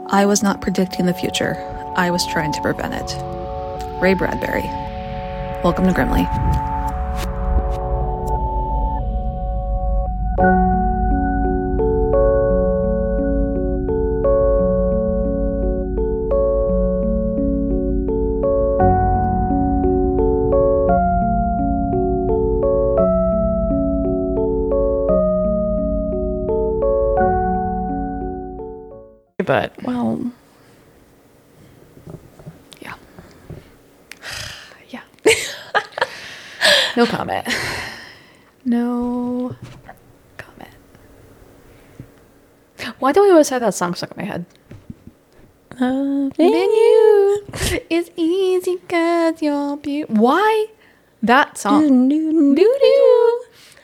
I was not predicting the future. I was trying to prevent it. Ray Bradbury. Welcome to Grimly. But Well, yeah. Yeah. No comment. No comment. Why do we always have that song stuck in my head? then You is easy cause you're beautiful. Why that song? Doo-doo.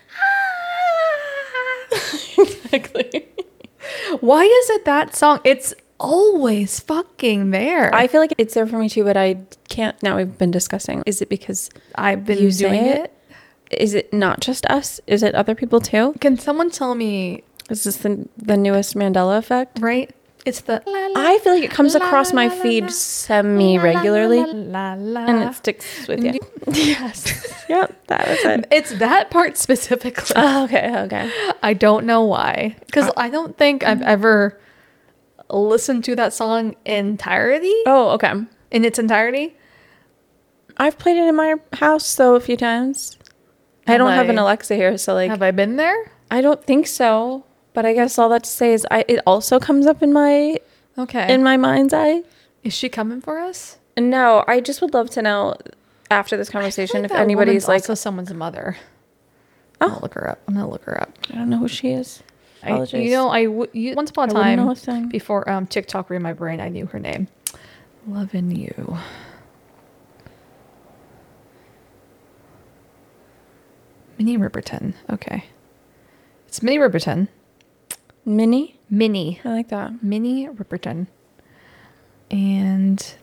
Exactly. Why is it that song? It's always fucking there. I feel like it's there for me too, but I can't. Now we've been discussing. Is it because I've been you doing say it. Is it not just us? Is it other people too? Can someone tell me? Is this the newest Mandela effect? Right? It's the. I feel like it comes across my feed semi-regularly, La, la, and it sticks with you. Yes. Yep, that was it. It's that part specifically. Oh, okay. I don't know why. Because I don't think I've ever listened to that song entirety. Oh, okay. In its entirety. I've played it in my house though a few times. I don't have an Alexa here, so like, Have I been there? I don't think so. But I guess all that to say is, it also comes up in my mind's eye. Is she coming for us? No, I just would love to know after this conversation if anybody's like, also someone's mother. Oh. I'm gonna look her up. I don't know who she is. Apologies. Once upon a I wouldn't know a time thing. before TikTok were in my brain, I knew her name. Loving you. Minnie Riperton. Okay. It's Minnie Riperton. Minnie? Minnie. I like that. Minnie Riperton. And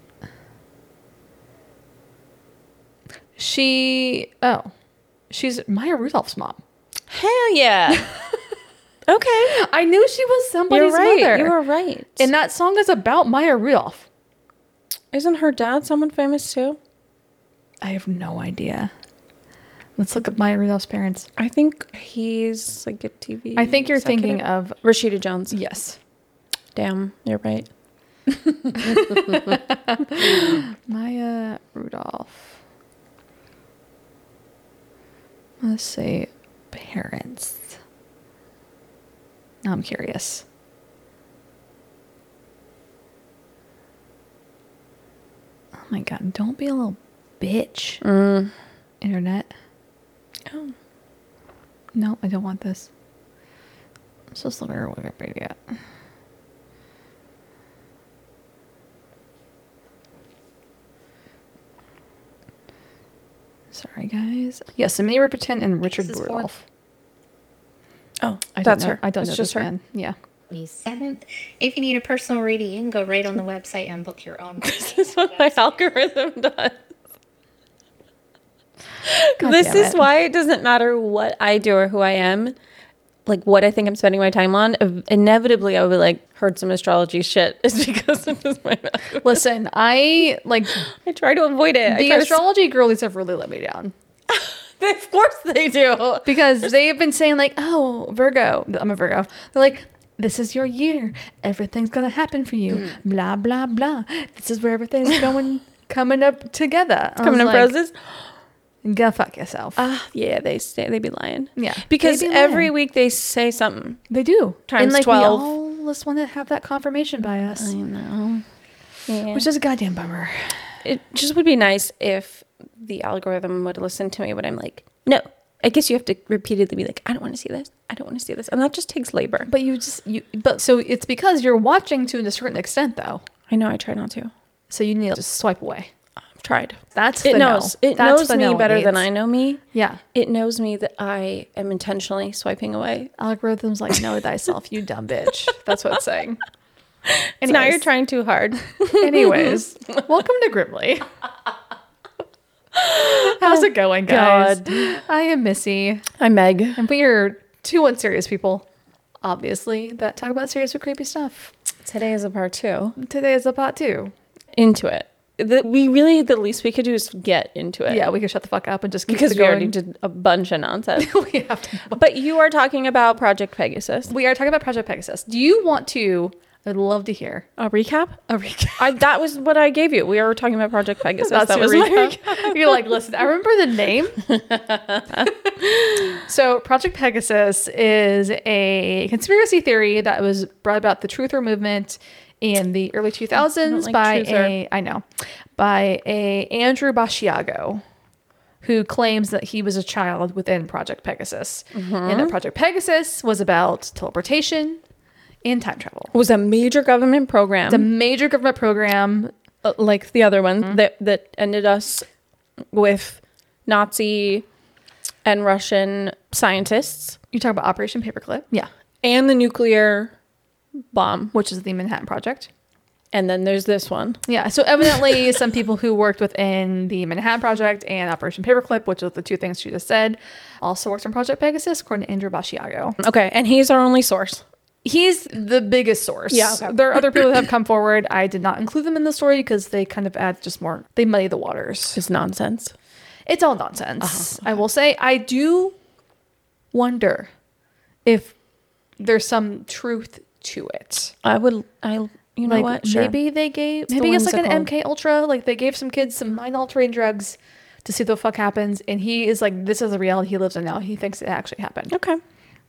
she's Maya Rudolph's mom. Hell yeah. Okay. I knew she was somebody's You're right. mother. You were right. And that song is about Maya Rudolph. Isn't her dad someone famous too? I have no idea. Let's look up Maya Rudolph's parents. I think he's like a TV. I think you're executive. thinking of Rashida Jones. yes. Damn, you're right. Maya Rudolph. Let's say parents. Now I'm curious. Oh my god, don't be a little bitch. Internet. Oh. No, I don't want this. Let's just look at her Wikipedia. Sorry, guys. Yes, Minnie Riperton and Richard Rudolph. Oh, I that's don't know. her. I don't It's know just this her. man. Yeah. 27th. If you need a personal reading, you can go right on the website and book your own. This is what my algorithm does. God This damn is it. why it doesn't matter what I do or who I am, like what I think I'm spending my time on. Inevitably, I would like heard some astrology shit. Is because of this. Listen, I try to avoid it. the astrology girlies have really let me down. Of course they do. Because they have been saying like, oh, Virgo. I'm a Virgo. They're like, this is your year. Everything's going to happen for you. Blah, blah, blah. This is where everything's coming up together. Coming up roses. Go fuck yourself. Yeah, they be lying. Yeah. Because They be every lying. week they say something. They do. Times and like 12. we all just want to have that confirmation bias. I know. Yeah. Which is a goddamn bummer. It just would be nice if the algorithm would listen to me when I'm like, no. I guess you have to repeatedly be like, I don't want to see this. I don't want to see this. And that just takes labor. But so it's because you're watching to a certain extent though. I know I try not to. So you need to just swipe away. I've tried. That's It the knows. no. It That's knows the me no it better than needs. I know me. Yeah. It knows me that I am intentionally swiping away. Algorithm's like, know thyself, you dumb bitch. That's what it's saying. And now you're trying too hard. Anyways, welcome to Grimly. How's it going, guys? God. I am Missy. I'm Meg. And we are two unserious people, obviously, that talk about serious but creepy stuff. Today is a part 2. Today is a part 2. Into it. The least we could do is get into it. Yeah, we can shut the fuck up and just keep Because it we going. already did a bunch of nonsense. We have to. But you are talking about Project Pegasus. We are talking about Project Pegasus. Do you want to? I'd love to hear A recap? a recap. That was what I gave you. We were talking about Project Pegasus. That's That your was my recap. recap. You're like, listen, I remember the name. So, Project Pegasus is a conspiracy theory that was brought about the Truther movement in the early 2000s like by Truther. by a Andrew Basiago, who claims that he was a child within Project Pegasus, and that Project Pegasus was about teleportation and time travel. It was a major government program. It's a major government program. Like the other one that ended us with Nazi and Russian scientists You talk about Operation Paperclip. Yeah. and the nuclear bomb. Which is the Manhattan Project. And then there's this one. Yeah, so evidently some people who worked within the Manhattan Project and Operation Paperclip, which are the two things she just said, also worked on Project Pegasus, according to Andrew Basiago. Okay, and he's our only source. He's the biggest source. Yeah, okay. There are other people that have come forward. I did not include them in the story because they kind of add just more, they muddy the waters. It's nonsense. It's all nonsense. I will say, I do wonder if there's some truth to it. You know Like, what? Sure. maybe they gave, the maybe it's like an whimsical. MK Ultra. Like they gave some kids some mind altering drugs to see what the fuck happens. And he is like, this is the reality he lives in now. He thinks it actually happened. Okay.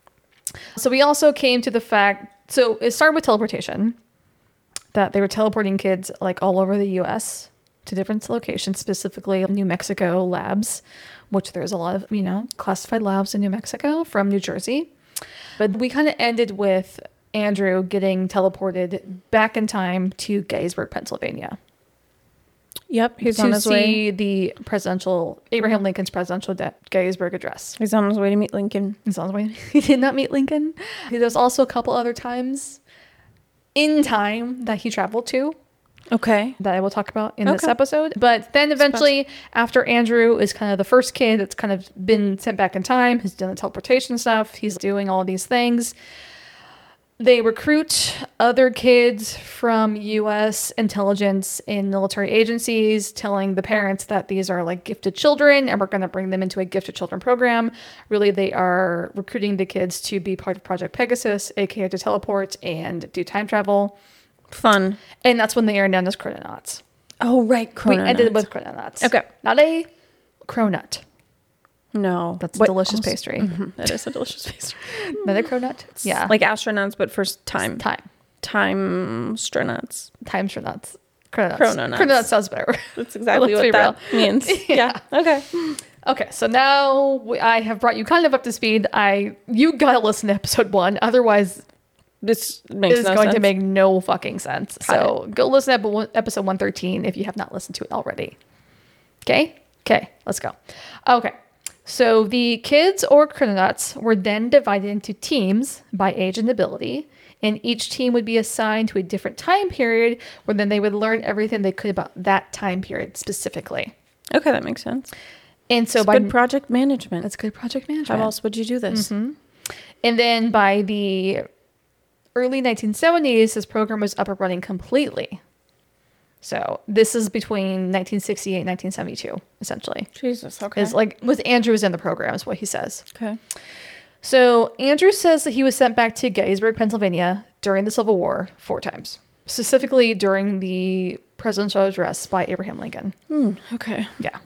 So we also came to the fact, so it started with teleportation, that they were teleporting kids like all over the US to different locations, specifically New Mexico labs, which there's a lot of, classified labs in New Mexico from New Jersey. But we kind of ended with Andrew getting teleported back in time to Gettysburg, Pennsylvania. Yep, he's on To his way. see the Abraham Lincoln's presidential Gettysburg address. He's on his way to meet Lincoln. He's on his way. He did not meet Lincoln. There's also a couple other times in time that he traveled to Okay. that I will talk about in this Okay. episode. But then eventually, after Andrew is kind of the first kid that's kind of been sent back in time, he's done the teleportation stuff, he's doing all these things. They recruit other kids from U.S. intelligence and military agencies, telling the parents that these are like gifted children and we're going to bring them into a gifted children program. Really, they are recruiting the kids to be part of Project Pegasus, aka to teleport and do time travel. Fun. And that's when they are known as chrononauts. Oh, right. We ended with chrononauts. Okay. Not a cronut. No. That's a delicious pastry. That is a delicious pastry. Not a cronut. Yeah. Like astronauts, but first time. time. Time astronauts. Time chronauts. Chrononauts. Chrononauts. Chrononauts sounds better. That's exactly Let's what be that means. Yeah. Okay. Okay, so now I have brought you kind of up to speed. You gotta listen to episode 1, otherwise This makes it's no going to sense. make no fucking sense. Got So go listen to episode 113 if you have not listened to it already. Okay, let's go. Okay, so the kids or chrononauts were then divided into teams by age and ability, and each team would be assigned to a different time period where then they would learn everything they could about that time period specifically. Okay, that makes sense. And so It's by good project management. that's good project management. How else would you do this? And then by the early 1970s, this program was up and running completely. So this is between 1968 and 1972, essentially. Jesus. Okay. Is like with Andrew was in the program, is what he says. Okay. So Andrew says that he was sent back to Gettysburg, Pennsylvania during the Civil War 4 times, specifically during the presidential address by Abraham Lincoln. Okay. Yeah.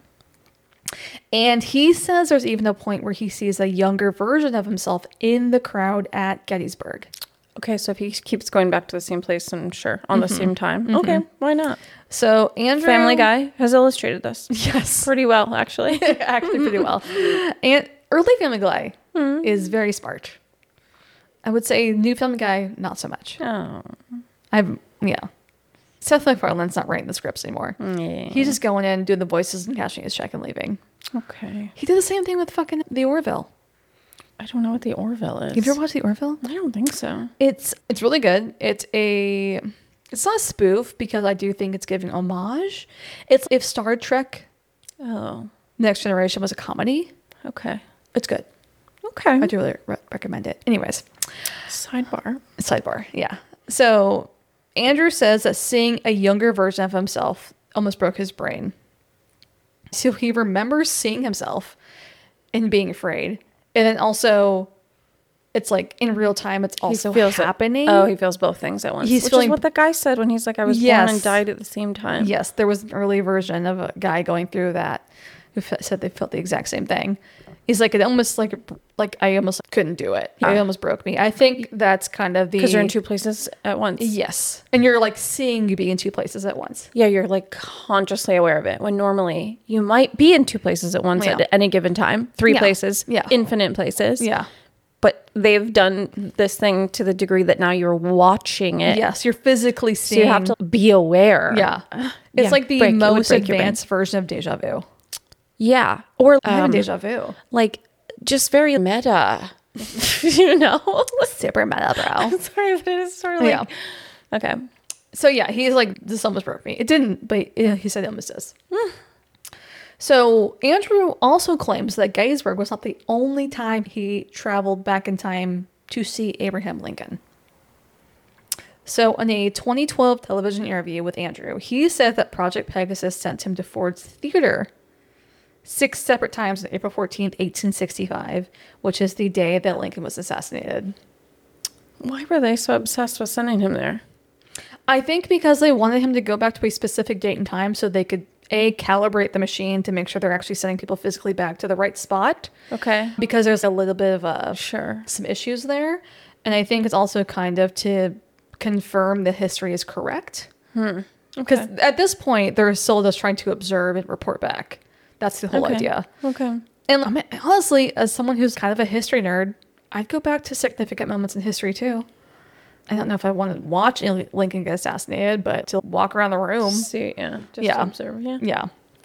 And he says there's even a point where he sees a younger version of himself in the crowd at Gettysburg. Okay, so if he keeps going back to the same place, then sure, on the same time. Okay, why not? So Andrew, Family Guy has illustrated this yes, pretty well, actually. actually pretty well. And early Family Guy is very smart. I would say new Family Guy, not so much. Oh, Yeah. Seth MacFarlane's not writing the scripts anymore. yeah. He's just going in, doing the voices and cashing his check and leaving. Okay. He did the same thing with fucking The Orville. I don't know what the Orville is. Have you ever watched The Orville? I don't think so. It's really good. It's not a spoof because I do think it's giving homage. It's if Star Trek Oh, Next Generation was a comedy. okay. It's good. Okay. I do really recommend it. Anyways, Sidebar. sidebar. Yeah. So Andrew says that seeing a younger version of himself almost broke his brain. So he remembers seeing himself and being afraid. And then also, it's like in real time, it's also happening. He feels both things at once. He's Which feeling is what the guy said when he's like, I was born and died at the same time. Yes, there was an early version of a guy going through that who said they felt the exact same thing. He's like, it almost like I almost couldn't do it. It almost broke me. I think that's kind of the... Because you're in two places at once. Yes. And you're like seeing you be in two places at once. Yeah, you're like consciously aware of it. When normally you might be in two places at once at any given time. Three places. Yeah. Infinite places. Yeah. But they've done this thing to the degree that now you're watching it. Yes, you're physically seeing. So you have to be aware. Yeah. It's like the most advanced version of deja vu. Yeah. Or deja vu. Like just very meta. You know? Super meta, bro. Sorry, but it's sort of like... Yeah. Okay. So yeah, he's like, this almost broke me. It didn't, but he said it almost does. So Andrew also claims that Gettysburg was not the only time he traveled back in time to see Abraham Lincoln. So in a 2012 television interview with Andrew, he said that Project Pegasus sent him to Ford's Theater 6 separate times on April 14th, 1865, which is the day that Lincoln was assassinated. Why were they so obsessed with sending him there? I think because they wanted him to go back to a specific date and time so they could, calibrate the machine to make sure they're actually sending people physically back to the right spot. Okay. Because there's a little bit of some issues there. And I think it's also kind of to confirm the history is correct. Because at this point, they're still just trying to observe and report back. That's the whole idea. Okay. And I mean, honestly, as someone who's kind of a history nerd, I'd go back to significant moments in history too. I don't know if I want to watch Lincoln get assassinated, but to walk around the room. See, just to observe, Yeah.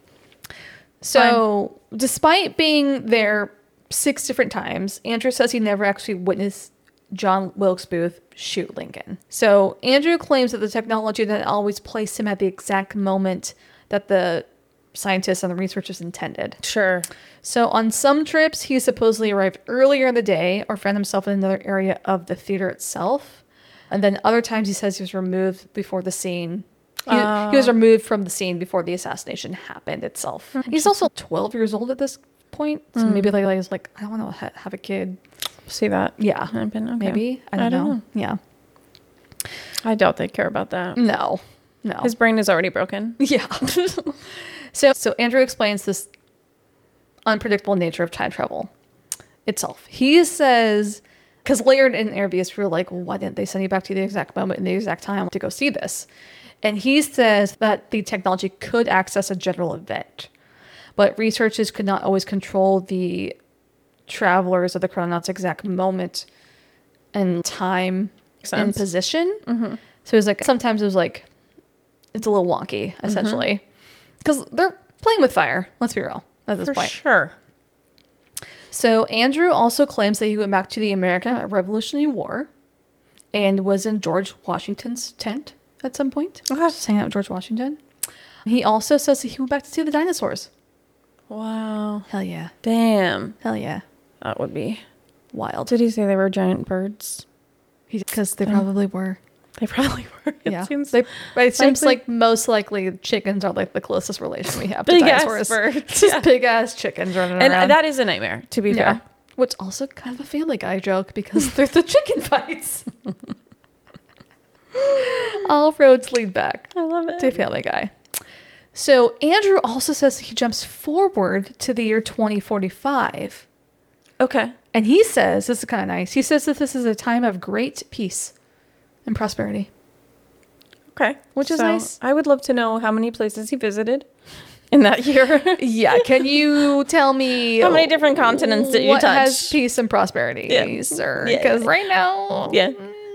So, despite being there 6 different times, Andrew says he never actually witnessed John Wilkes Booth shoot Lincoln. So, Andrew claims that the technology didn't always place him at the exact moment that the scientists and the researchers intended. Sure. So on some trips, he supposedly arrived earlier in the day or found himself in another area of the theater itself. And then other times he says he was removed before the scene. He was removed from the scene before the assassination happened itself. He's also 12 years old at this point. So maybe he's like, I don't want to have a kid. See that? Yeah. Okay. Maybe. I don't know. Yeah. I doubt they care about that. No. His brain is already broken. Yeah. So Andrew explains this unpredictable nature of time travel itself. He says, because later in interviews, we were like, well, why didn't they send you back to the exact moment and the exact time to go see this? And he says that the technology could access a general event, but researchers could not always control the travelers or the chrononauts' exact moment and time and position. So it was like, sometimes it was like, it's a little wonky, essentially. Because they're playing with fire, let's be real, at this point. Sure. So Andrew also claims that he went back to the American Revolutionary War and was in George Washington's tent at some point. Just hanging out with George Washington. He also says that he went back to see the dinosaurs. Wow. Hell yeah. Damn. Hell yeah. That would be wild. Did he say they were giant birds? Because they probably were. They probably were. It seems like most likely chickens are like the closest relation we have to dinosaurs. Just big ass chickens running around. And that is a nightmare, to be fair. Which also kind of a Family Guy joke because they're the chicken fights. All roads lead back. I love it. To Family Guy. So Andrew also says he jumps forward to the year 2045. Okay. And he says, this is kind of nice, he says that this is a time of great peace and prosperity. Okay. Which is nice. I would love to know how many places he visited in that year. Yeah. Can you tell me how many different continents did you touch? What has peace and prosperity, sir? Because right now, yeah.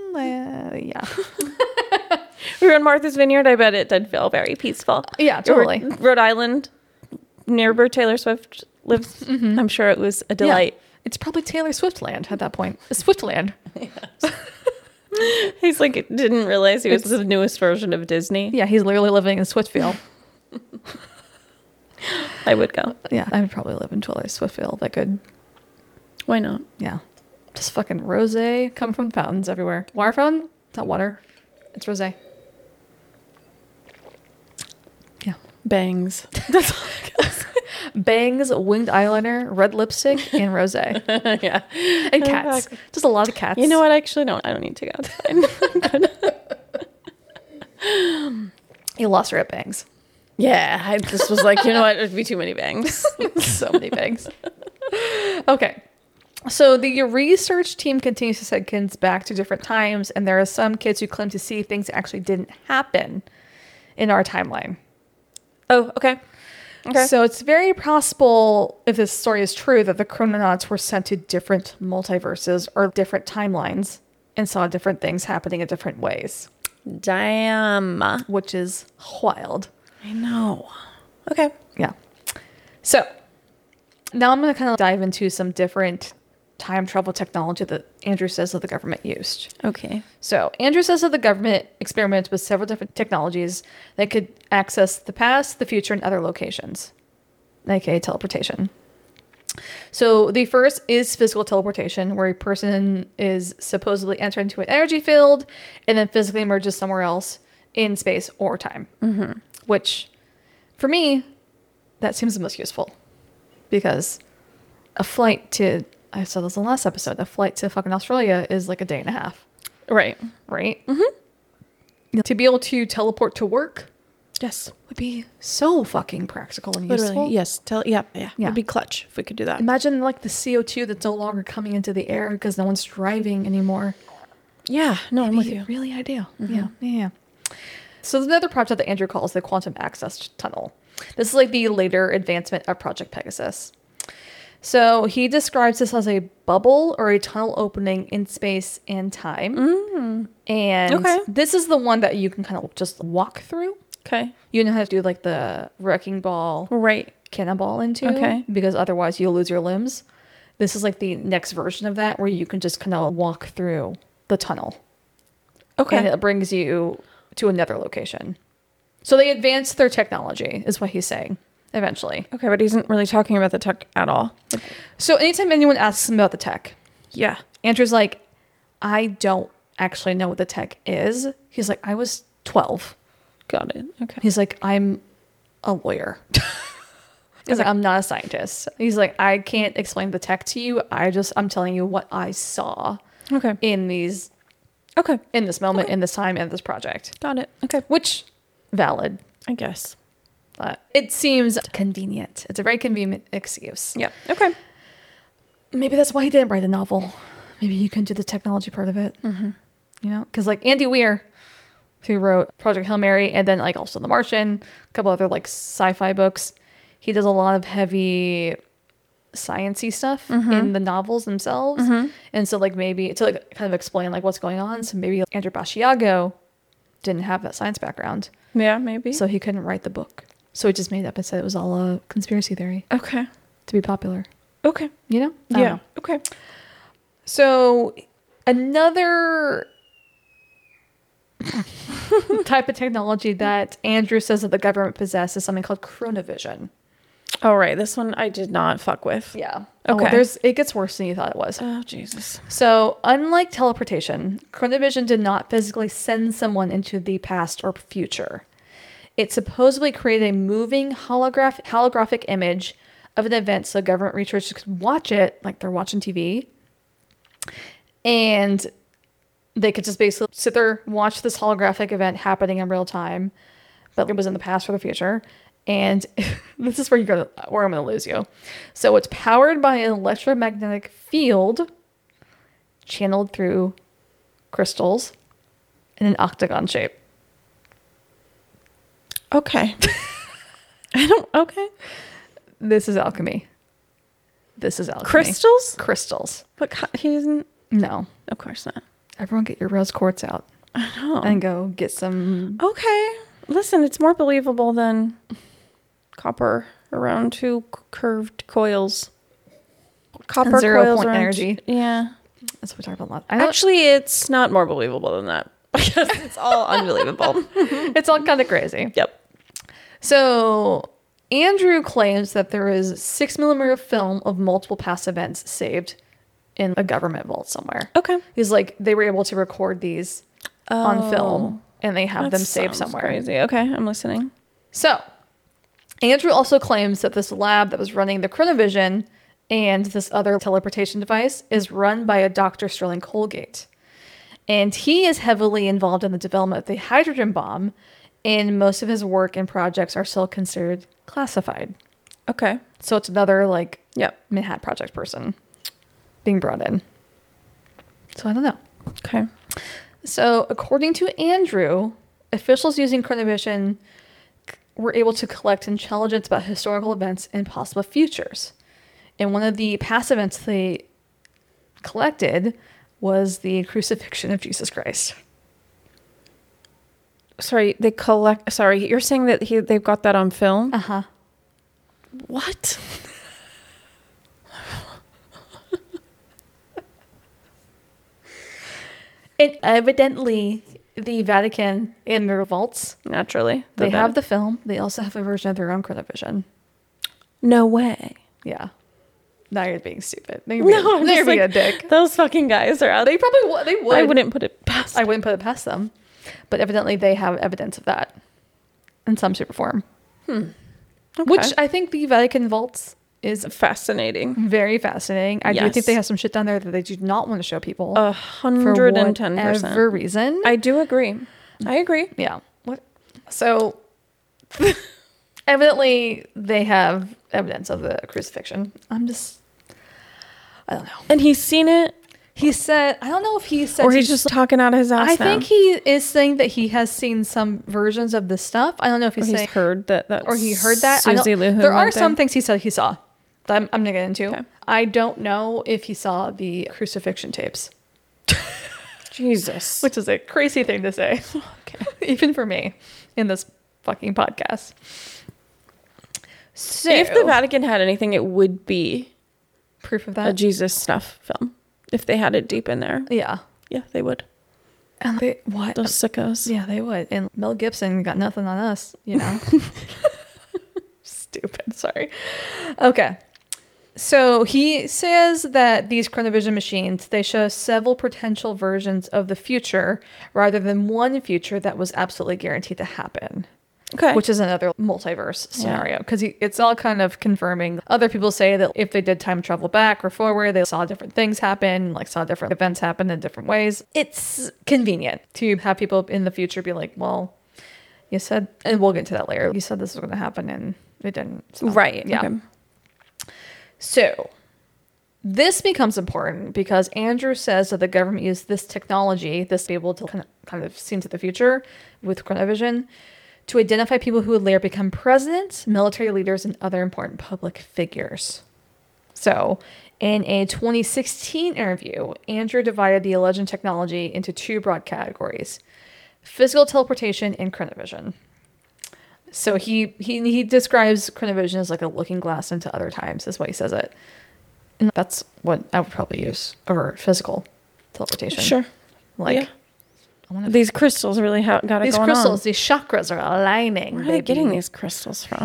We were in Martha's Vineyard. I bet it did feel very peaceful. Yeah, totally. Rhode Island, near where Taylor Swift lives. I'm sure it was a delight. Yeah. It's probably Taylor Swift land at that point. Swiftland. Yes. He's like, didn't realize he was the newest version of Disney. Yeah, he's literally living in Swiftville. I would go. Yeah, I would probably live in Taylor Swiftfield if I could. Why not? Yeah. Just fucking rosé come from fountains everywhere. Water fountain? It's not water. It's rosé. Bangs. That's all I can say. Bangs, winged eyeliner, red lipstick, and rosé. Yeah. And cats. Just a lot of cats. You know what? Actually, no. I don't need to go. It's fine. I'm good. You lost her at bangs. Yeah. I just was like, you know what? It'd be too many bangs. So many bangs. Okay. So the research team continues to send kids back to different times, and there are some kids who claim to see things that actually didn't happen in our timeline. Oh, okay. Okay. So it's very possible, if this story is true, that the chrononauts were sent to different multiverses or different timelines and saw different things happening in different ways, Damn. which is wild. I know. Okay. Yeah. So now I'm going to kind of dive into some different time travel technology that Andrew says that the government used. Okay. So Andrew says that the government experimented with several different technologies that could access the past, the future, and other locations, aka teleportation. So the first is physical teleportation, where a person is supposedly entered into an energy field and then physically emerges somewhere else in space or time. Mm-hmm. Which, for me, that seems the most useful. Because a flight to, I said this in the last episode, a flight to fucking Australia is like a day and a half, Right. right? Mm-hmm. To be able to teleport to work Yes. would be so fucking practical and useful. Literally. Yes. Yeah. Yeah. It'd be clutch if we could do that. Imagine like the CO2 that's no longer coming into the air because no one's driving anymore. Yeah. No, I'm with Be you. really ideal. Yeah. So there's another project that Andrew calls the Quantum Access Tunnel. This is like the later advancement of Project Pegasus. So he describes this as a bubble or a tunnel opening in space and time. And Okay. this is the one that you can kind of just walk through. Okay. You know how to do like the wrecking ball, Right. cannonball into. Okay. Because otherwise you'll lose your limbs. This is like the next version of that where you can just kind of walk through the tunnel. Okay. And it brings you to another location. So they advanced their technology, is what he's saying, eventually. Okay, but he isn't really talking about the tech at all. So anytime anyone asks him about the tech, Yeah. Andrew's like, I don't actually know what the tech is. He's like, I was 12. Got it. Okay. He's like, I'm a lawyer. He's like, I'm not a scientist. He's like, I can't explain the tech to you. I'm telling you what I saw Okay. in this moment, in this time, in this project. Got it. Okay. Which, valid. I guess. But it seems convenient. It's a very convenient excuse. Yeah. Okay. Maybe that's why he didn't write a novel. Maybe you can do the technology part of it. Mm-hmm. You know, because like Andy Weir, who wrote Project Hail Mary and then like also The Martian, a couple other like sci-fi books, he does a lot of heavy science-y stuff in the novels themselves. And so like maybe to like kind of explain like what's going on. So maybe Andrew Basiago didn't have that science background. Yeah, maybe. So he couldn't write the book. So he just made up and said it was all a conspiracy theory Okay. to be popular. Okay. You know? I don't Yeah. know. Okay. So another type of technology that Andrew says that the government possesses is something called chronovision. All right. This one I did not fuck with. Yeah. Okay. It gets worse than you thought it was. Oh, Jesus. So, unlike teleportation, chronovision did not physically send someone into the past or future. It supposedly created a moving holographic image of an event so government researchers could watch it like they're watching TV. And they could just basically sit there, watch this holographic event happening in real time, but it was in the past or the future. And this is where I'm going to lose you. So it's powered by an electromagnetic field channeled through crystals in an octagon shape. Okay. Okay. This is alchemy. Crystals? Crystals. But he isn't. No. Of course not. Everyone get your rose quartz out I know. and go get some. Okay. Listen, it's more believable than copper around two curved coils. Copper Zero coils point around energy. Yeah. That's what we talked about a lot. Actually, it's not more believable than that. Because it's all unbelievable. It's all kind of crazy. Yep. So Andrew claims that there is 6mm film of multiple past events saved in a government vault somewhere. Okay. He's like, they were able to record these on film and they have them saved sounds somewhere. Crazy. Okay, I'm listening. So Andrew also claims that this lab that was running the Chronovision and this other teleportation device is run by a Dr. Sterling Colgate. And he is heavily involved in the development of the hydrogen bomb, and most of his work and projects are still considered classified. Okay. So it's another, like, Yep. Manhattan Project person being brought in. So I don't know. Okay. So according to Andrew, officials using Chronovision were able to collect intelligence about historical events and possible futures. And one of the past events they collected was the crucifixion of Jesus Christ. Sorry, you're saying that they've got that on film? Uh-huh. What? And evidently, the Vatican in their vaults, Naturally. they have the film. They also have a version of their own Chronovision. No way. Yeah. Now you're being stupid. Now No, I'm you're just being like, a dick. Those fucking guys are out. They probably would. They would. I wouldn't put it past. I wouldn't put it past them. But evidently, they have evidence of that in some shape or form. Okay. Which I think the Vatican vaults is fascinating. very fascinating. I do Yes. think they have some shit down there that they do not want to show people. 110%. Whatever reason. I do agree. I agree. Yeah. What? So evidently they have evidence of the crucifixion. I don't know. And he's seen it, He said, I don't know if he said, or he's just talking out of his ass. I now. think he is saying that he has seen some versions of this stuff. I don't know if Or he's saying, he's heard that. or he heard that. I don't- Susie Lou who there are went some things he said he saw that I'm going to get into. Okay. I don't know if he saw the crucifixion tapes, Jesus. which is a crazy thing to say, Okay. even for me in this fucking podcast. So, If the Vatican had anything, it would be proof of a that, Jesus stuff film. If they had it deep in there, yeah, yeah, they would. and what? Those sickos. Yeah, they would. And Mel Gibson got nothing on us, you know. Stupid. Sorry. Okay. So he says that these Chronovision machines, they show several potential versions of the future rather than one future that was absolutely guaranteed to happen. Okay. Which is another multiverse scenario because it's all kind of confirming. Other people say that if they did time travel back or forward, they saw different things happen, like saw different events happen in different ways. It's convenient to have people in the future be like, well, you said, and we'll get into that later. You said this was going to happen and it didn't. So, right. Yeah. Okay. So this becomes important because Andrew says that the government used this technology, this to be able to kind of see into the future with Chronovision, to identify people who would later become presidents, military leaders, and other important public figures. So, in a 2016 interview, Andrew divided the alleged technology into two broad categories: physical teleportation and Chronovision. So he describes Chronovision as like a looking glass into other times, is what he says it. And that's what I would probably use over physical teleportation. Sure. Like, Yeah. I want to These crystals really got it these going crystals, on. these chakras are aligning. Where are they getting these crystals from?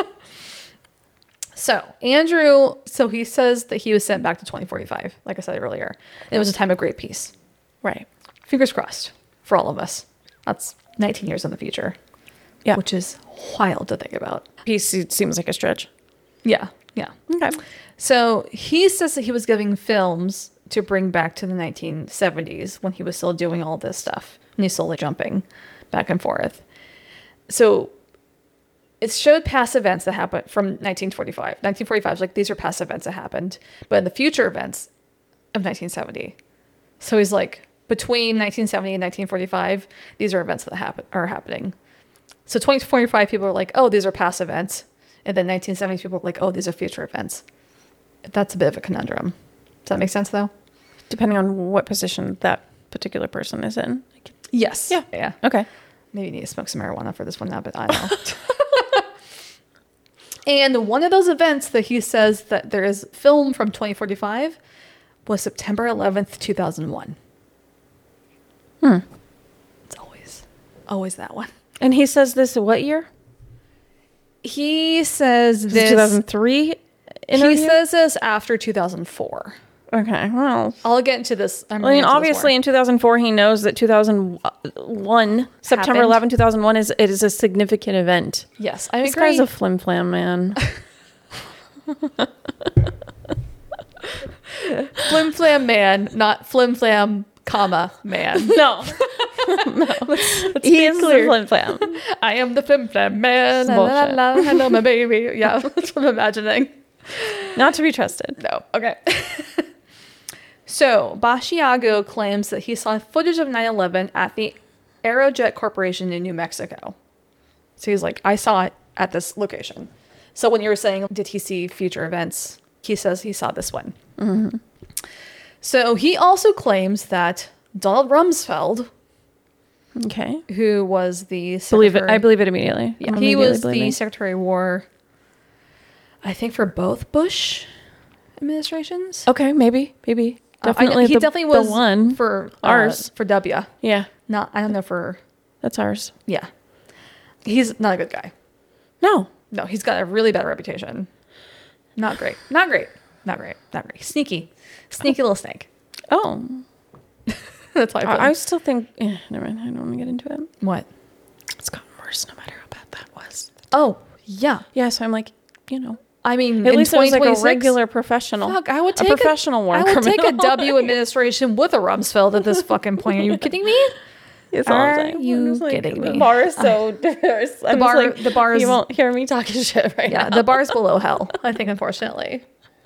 So Andrew, he says that he was sent back to 2045, like I said earlier. It was a time of great peace. Right. Fingers crossed for all of us. That's 19 years in the future. Yeah. Which is wild to think about. Peace seems like a stretch. Yeah. Yeah. Okay. So he says that he was giving films to bring back to the 1970s when he was still doing all this stuff. And he's slowly jumping back and forth. So it showed past events that happened from 1945. 1945 is like, these are past events that happened. But in the future events of 1970. So he's like, between 1970 and 1945, these are events that are happening. So 2045 people are like, oh, these are past events. And then 1970s people are like, oh, these are future events. That's a bit of a conundrum. Does that make sense, though? Depending on what position that particular person is in. Yes. Yeah. Yeah. Okay. Maybe you need to smoke some marijuana for this one now, but I don't know. And one of those events that he says that there is film from 2045 was September 11th, 2001. It's always that one. And he says this what year? He says this 2003 He says this after 2004. Okay, well. I'll get into this. I mean, obviously in 2004, he knows that 2001, September Happened. 11, 2001 is a significant event. Yes, I This agree. guy's a flim-flam man. Flim flam man, not flim flam, comma man. No. He is clear. a flim-flam. I am the flim flam man. La, la, Bullshit. la, hello, my baby. Yeah, that's what I'm imagining. Not to be trusted. No, okay. So, Bashiago claims that he saw footage of 9/11 at the Aerojet Corporation in New Mexico. So he's like, I saw it at this location. So when you were saying, did he see future events? He says he saw this one. Mm-hmm. So he also claims that Donald Rumsfeld, Okay. who was the Believe it. secretary, I believe it immediately. yeah, I'm he immediately was the believing. Secretary of War, I think, for both Bush administrations. Okay, maybe. I know Definitely. he definitely was the one. for Ours. for W. Yeah, Not, I don't know for, that's ours. yeah. He's not a good guy. No. No, he's got a really bad reputation. Not great. Not great. Not great. Not great. Sneaky. Sneaky little snake. Oh. That's why I still think. Never mind. I don't want to get into it. What? It's gotten worse no matter how bad that was. Oh, yeah. Yeah, so I'm like, you know. I mean, At in least it was like a 2026, regular professional. Fuck, I would take a professional war I would take a criminal. W administration with a Rumsfeld at this fucking point. Are you kidding me? It's all I'm Are saying. you I'm just like, kidding the me? bar is so diverse. The bar is- You won't hear me talking shit right Yeah, now. the bar's below hell, I think, unfortunately.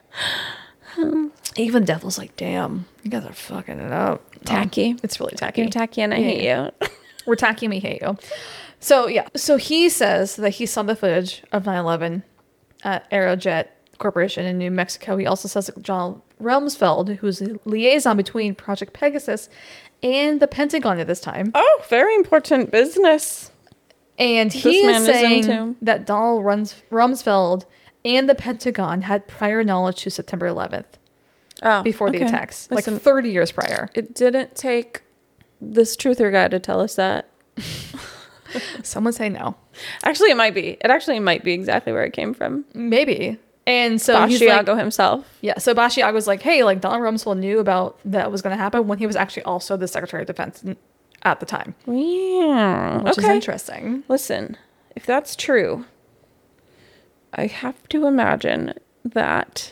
Even Devil's like, damn, you guys are fucking it up. Tacky. It's really tacky. You're tacky and I hate you. We're tacky and we hate you. So, yeah. So he says that he saw the footage of 9/11 at Aerojet Corporation in New Mexico. He also says that John Rumsfeld, who's the liaison between Project Pegasus and the Pentagon at this time, Oh, very important business. and he man is is saying into. that Donald Rumsfeld and the Pentagon had prior knowledge to September 11th Oh, before the okay. attacks, Listen, like 30 years prior. it didn't take this truther guy to tell us that. Someone say no. Actually, it might be. It actually might be exactly where it came from. Maybe. And so he's like, Bashiago himself. yeah, so Bashiago was like, hey, like Donald Rumsfeld knew about that was going to happen when he was actually also the Secretary of Defense at the time, Yeah. which is Okay. interesting. Listen, if that's true, I have to imagine that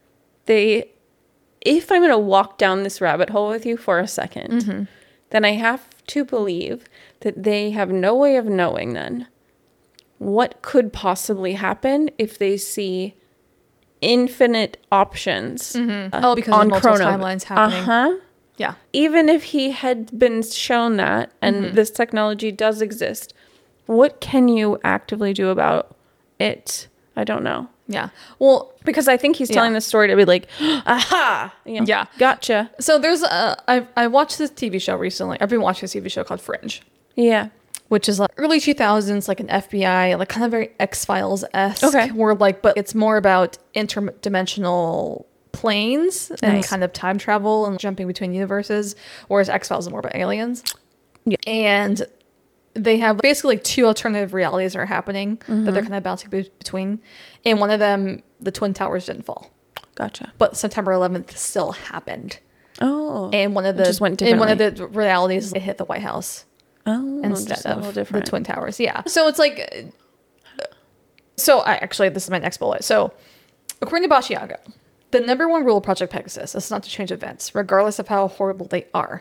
if I'm going to walk down this rabbit hole with you for a second, then I have to believe that they have no way of knowing then what could possibly happen if they see infinite options Oh, because on there's multiple Chrono. timelines happening. Uh-huh. Yeah. Even if he had been shown that and this technology does exist, what can you actively do about it? I don't know. Yeah. Well, Because I think he's telling Yeah. the story to be like, aha, you know, Yeah. gotcha. so there's I watched this TV show recently. I've been watching this TV show called Fringe, Yeah. which is like early 2000s, like an FBI, like kind of very X-Files-esque. Okay. Where like, but it's more about interdimensional planes and Nice. kind of time travel and jumping between universes, whereas X-Files is more about aliens. Yeah. And they have basically like two alternative realities that are happening that they're kind of bouncing between. And one of them, the Twin Towers didn't fall, Gotcha. but September 11th still happened. Oh. And one of It just went in one of differently. the realities, it hit the White House oh, instead just a little of different. the Twin Towers. Yeah. So it's like, so I actually, this is my next bullet. So according to Bashiago, the number one rule of Project Pegasus is not to change events, regardless of how horrible they are.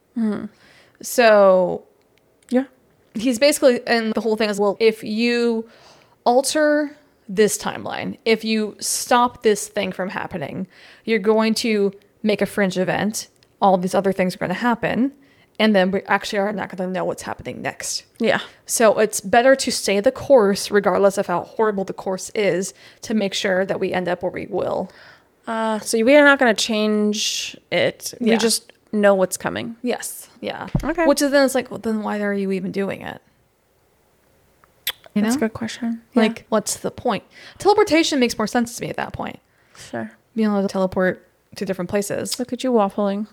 So Yeah. he's basically, and the whole thing is, well, if you alter this timeline, if you stop this thing from happening, you're going to make a fringe event. All these other things are going to happen. And then we actually are not going to know what's happening next. Yeah. So it's better to stay the course, regardless of how horrible the course is, to make sure that we end up where we will. So we are not going to change it. We Yeah. just know what's coming. Yes. Yeah. Okay. Which is then it's like, well, then why are you even doing it? You know? That's a good question. Like, what's the point? Teleportation makes more sense to me at that point. Sure. Being able to teleport to different places. Look at you waffling.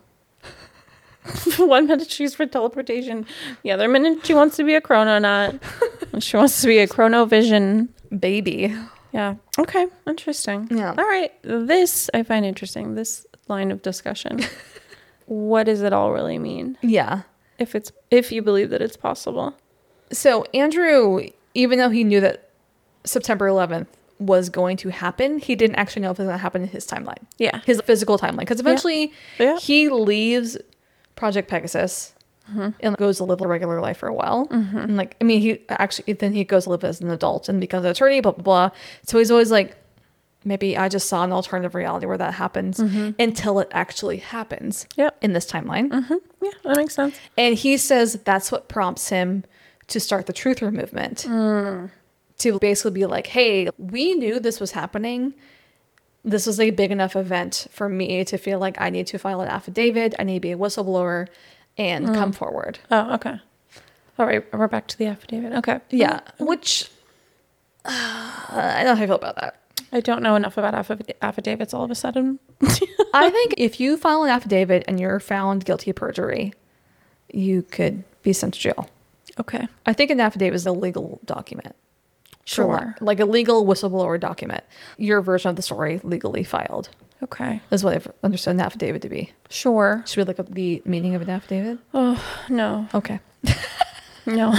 1 minute she's for teleportation. The other minute she wants to be a chrononaut. She wants to be a chronovision. Baby. Yeah. Okay. Interesting. Yeah. All right. This I find interesting. This line of discussion. What does it all really mean? Yeah. If you believe that it's possible. So Andrew, even though he knew that September 11th was going to happen, he didn't actually know if it was going to happen in his timeline. Yeah. His physical timeline. Because eventually Yeah. he leaves Project Pegasus and goes to live a regular life for a while. And like, I mean, then he goes to live as an adult and becomes an attorney, blah, blah, blah. So he's always like, maybe I just saw an alternative reality where that happens until it actually happens in this timeline. Yeah, that makes sense. And he says that's what prompts him to start the Truther movement. To basically be like, hey, we knew this was happening. This was a big enough event for me to feel like I need to file an affidavit. I need to be a whistleblower and come forward. Oh, okay. All right, we're back to the affidavit. Okay. Yeah, which I don't know how I feel about that. I don't know enough about affidavits all of a sudden. I think if you file an affidavit and you're found guilty of perjury, you could be sent to jail. Okay. I think an affidavit is a legal document. Sure. Like a legal whistleblower document. Your version of the story legally filed Okay. is what I've understood an affidavit to be. Sure. Should we look up the meaning of an affidavit? Oh, no. Okay. No.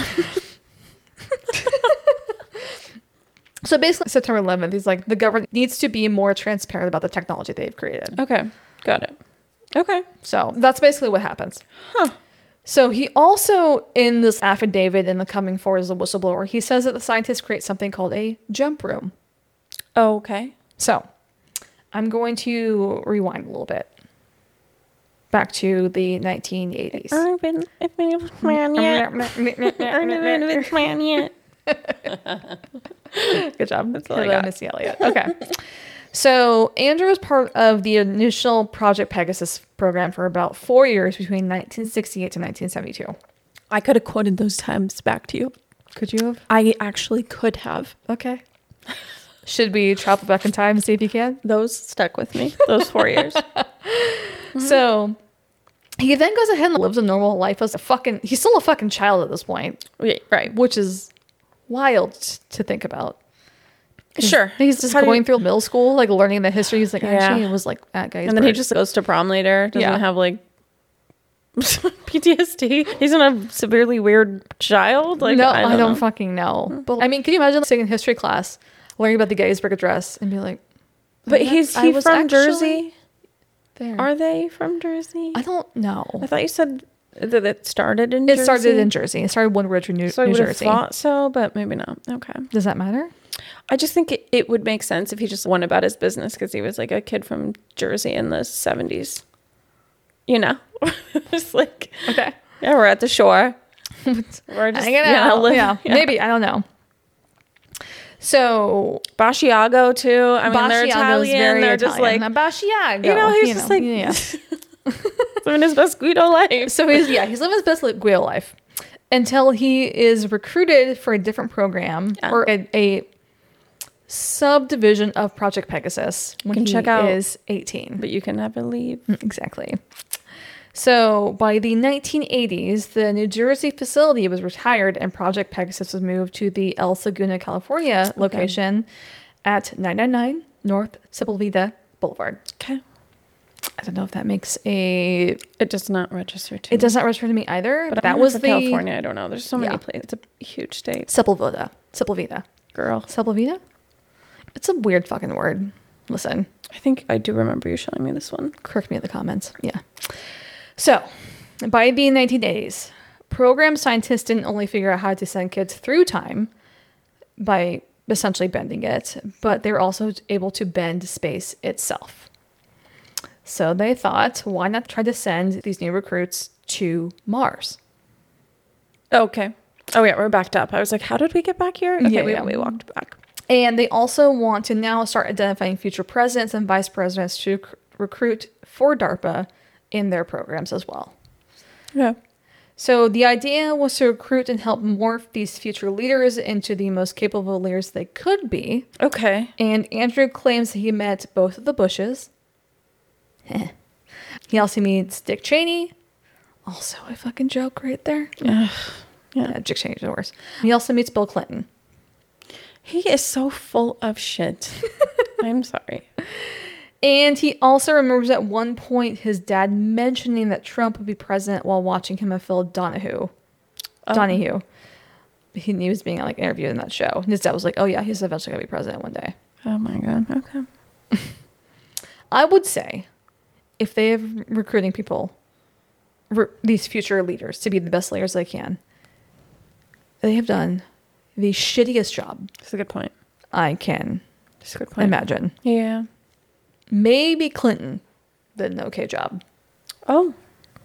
So basically, September 11th, he's like, the government needs to be more transparent about the technology they've created. Okay. Got it. Okay. So that's basically what happens. Huh. So he also, in this affidavit in the coming forward as a whistleblower, he says that the scientists create something called a jump room. Oh, okay. So I'm going to rewind a little bit. Back to the 1980s. I've been with man yet. I've been with man yet. Good job. That's all I Hello, got. Missy Elliott. Okay. So Andrew was part of the initial Project Pegasus program for about 4 years between 1968 to 1972. I could have quoted those times back to you. Could you have? I actually could have. Okay. Should we travel back in time and see if you can? Those stuck with me. Those 4 years. So he then goes ahead and lives a normal life as he's still a fucking child at this point, Yeah, right. which is wild to think about. Sure. He's just going through middle school, like learning the history. He's like, actually, it was like that guy's And then he birth. just goes to prom later. Doesn't have like PTSD. He's not a severely weird child. Like, no, I I don't know. fucking know. But I mean, can you imagine sitting in history class, learning about the Gettysburg Address, and be like, But I he's was from actually Jersey. there. Are they from Jersey? I don't know. I thought you said that it started in Jersey. It started in Jersey. It started when Woodridge, New So I would have Jersey. thought so, but maybe not. Okay. Does that matter? I just think it would make sense if he just went about his business because he was like a kid from Jersey in the 70s. You know? Just like, Okay. yeah, we're at the shore. We're just, Yeah, maybe. I don't know. So Basciago too. I mean, they're Basciago's Italian. very They're just like, Italian. Basciago. you know, he's just like living his best Guido life. So he's living his best Guido life until he is recruited for a different program or a subdivision of Project Pegasus when he is 18. But you can never leave. Exactly. So by the 1980s, the New Jersey facility was retired and Project Pegasus was moved to the El Segundo, California location at 999 North Sepulveda Boulevard. Okay. I don't know if that makes a... It does not register to It does not register to me either. But that was the... California. I don't know. There's so many Yeah. places. It's a huge state. Sepulveda. Girl. Sepulveda? It's a weird fucking word. Listen. I think I do remember you showing me this one. Correct me in the comments. Yeah. So, by the 1980s, program scientists didn't only figure out how to send kids through time by essentially bending it, but they were also able to bend space itself. So they thought, why not try to send these new recruits to Mars? Okay. Oh, yeah. We're backed up. I was like, how did we get back here? Okay, Yeah, we walked back. And they also want to now start identifying future presidents and vice presidents to recruit for DARPA in their programs as well. Yeah. So the idea was to recruit and help morph these future leaders into the most capable leaders they could be. Okay. And Andrew claims that he met both of the Bushes. He also meets Dick Cheney. Also a fucking joke right there. Yeah. Dick Cheney's the worst. He also meets Bill Clinton. He is so full of shit. I'm sorry. And he also remembers at one point his dad mentioning that Trump would be president while watching him and Phil Donahue. Donahue. He was being like interviewed in that show. And his dad was like, oh yeah, he's eventually gonna be president one day. Oh my God. Okay. I would say if they have recruiting people, these future leaders, to be the best leaders they can, they have done the shittiest job That's a good point. I can That's a good point. imagine. Yeah. Maybe Clinton did an okay job. Oh.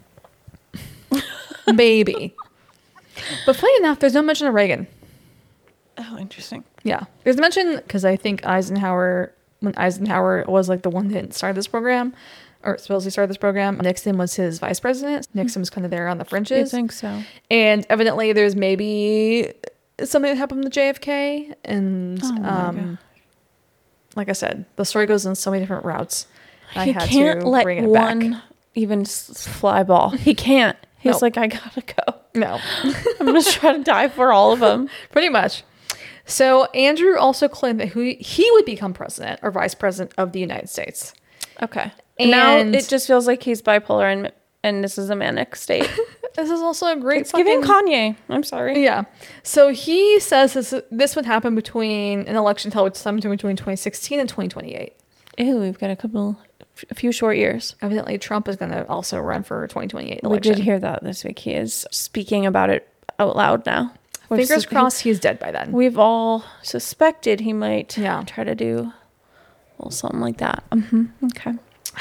Maybe. But funny enough, there's no mention of Reagan. Oh, interesting. Yeah. There's a mention because I think when Eisenhower was like the one that started this program, or supposedly started this program, Nixon was his vice president. Nixon was kind of there on the I fringes. think so. And evidently there's maybe something that happened with JFK. And Oh my God. like I said, the story goes in so many different routes. I He had can't to let bring it one back. even fly ball. He can't. He's Nope. like, I gotta go. No. I'm gonna try to die for all of them. Pretty much. So Andrew also claimed that he would become president or vice president of the United States. Okay. Now And- it just feels like he's bipolar and this is a manic state. This is also a great It's giving Kanye. I'm sorry. Yeah. So he says this would happen between an election held sometime between 2016 and 2028. Ew, we've got a few short years. Evidently, Trump is going to also run for 2028 We election. did hear that this week. He is speaking about it out loud now. Fingers crossed he's dead by then. We've all suspected he might Yeah. try to do a little something like that. Okay.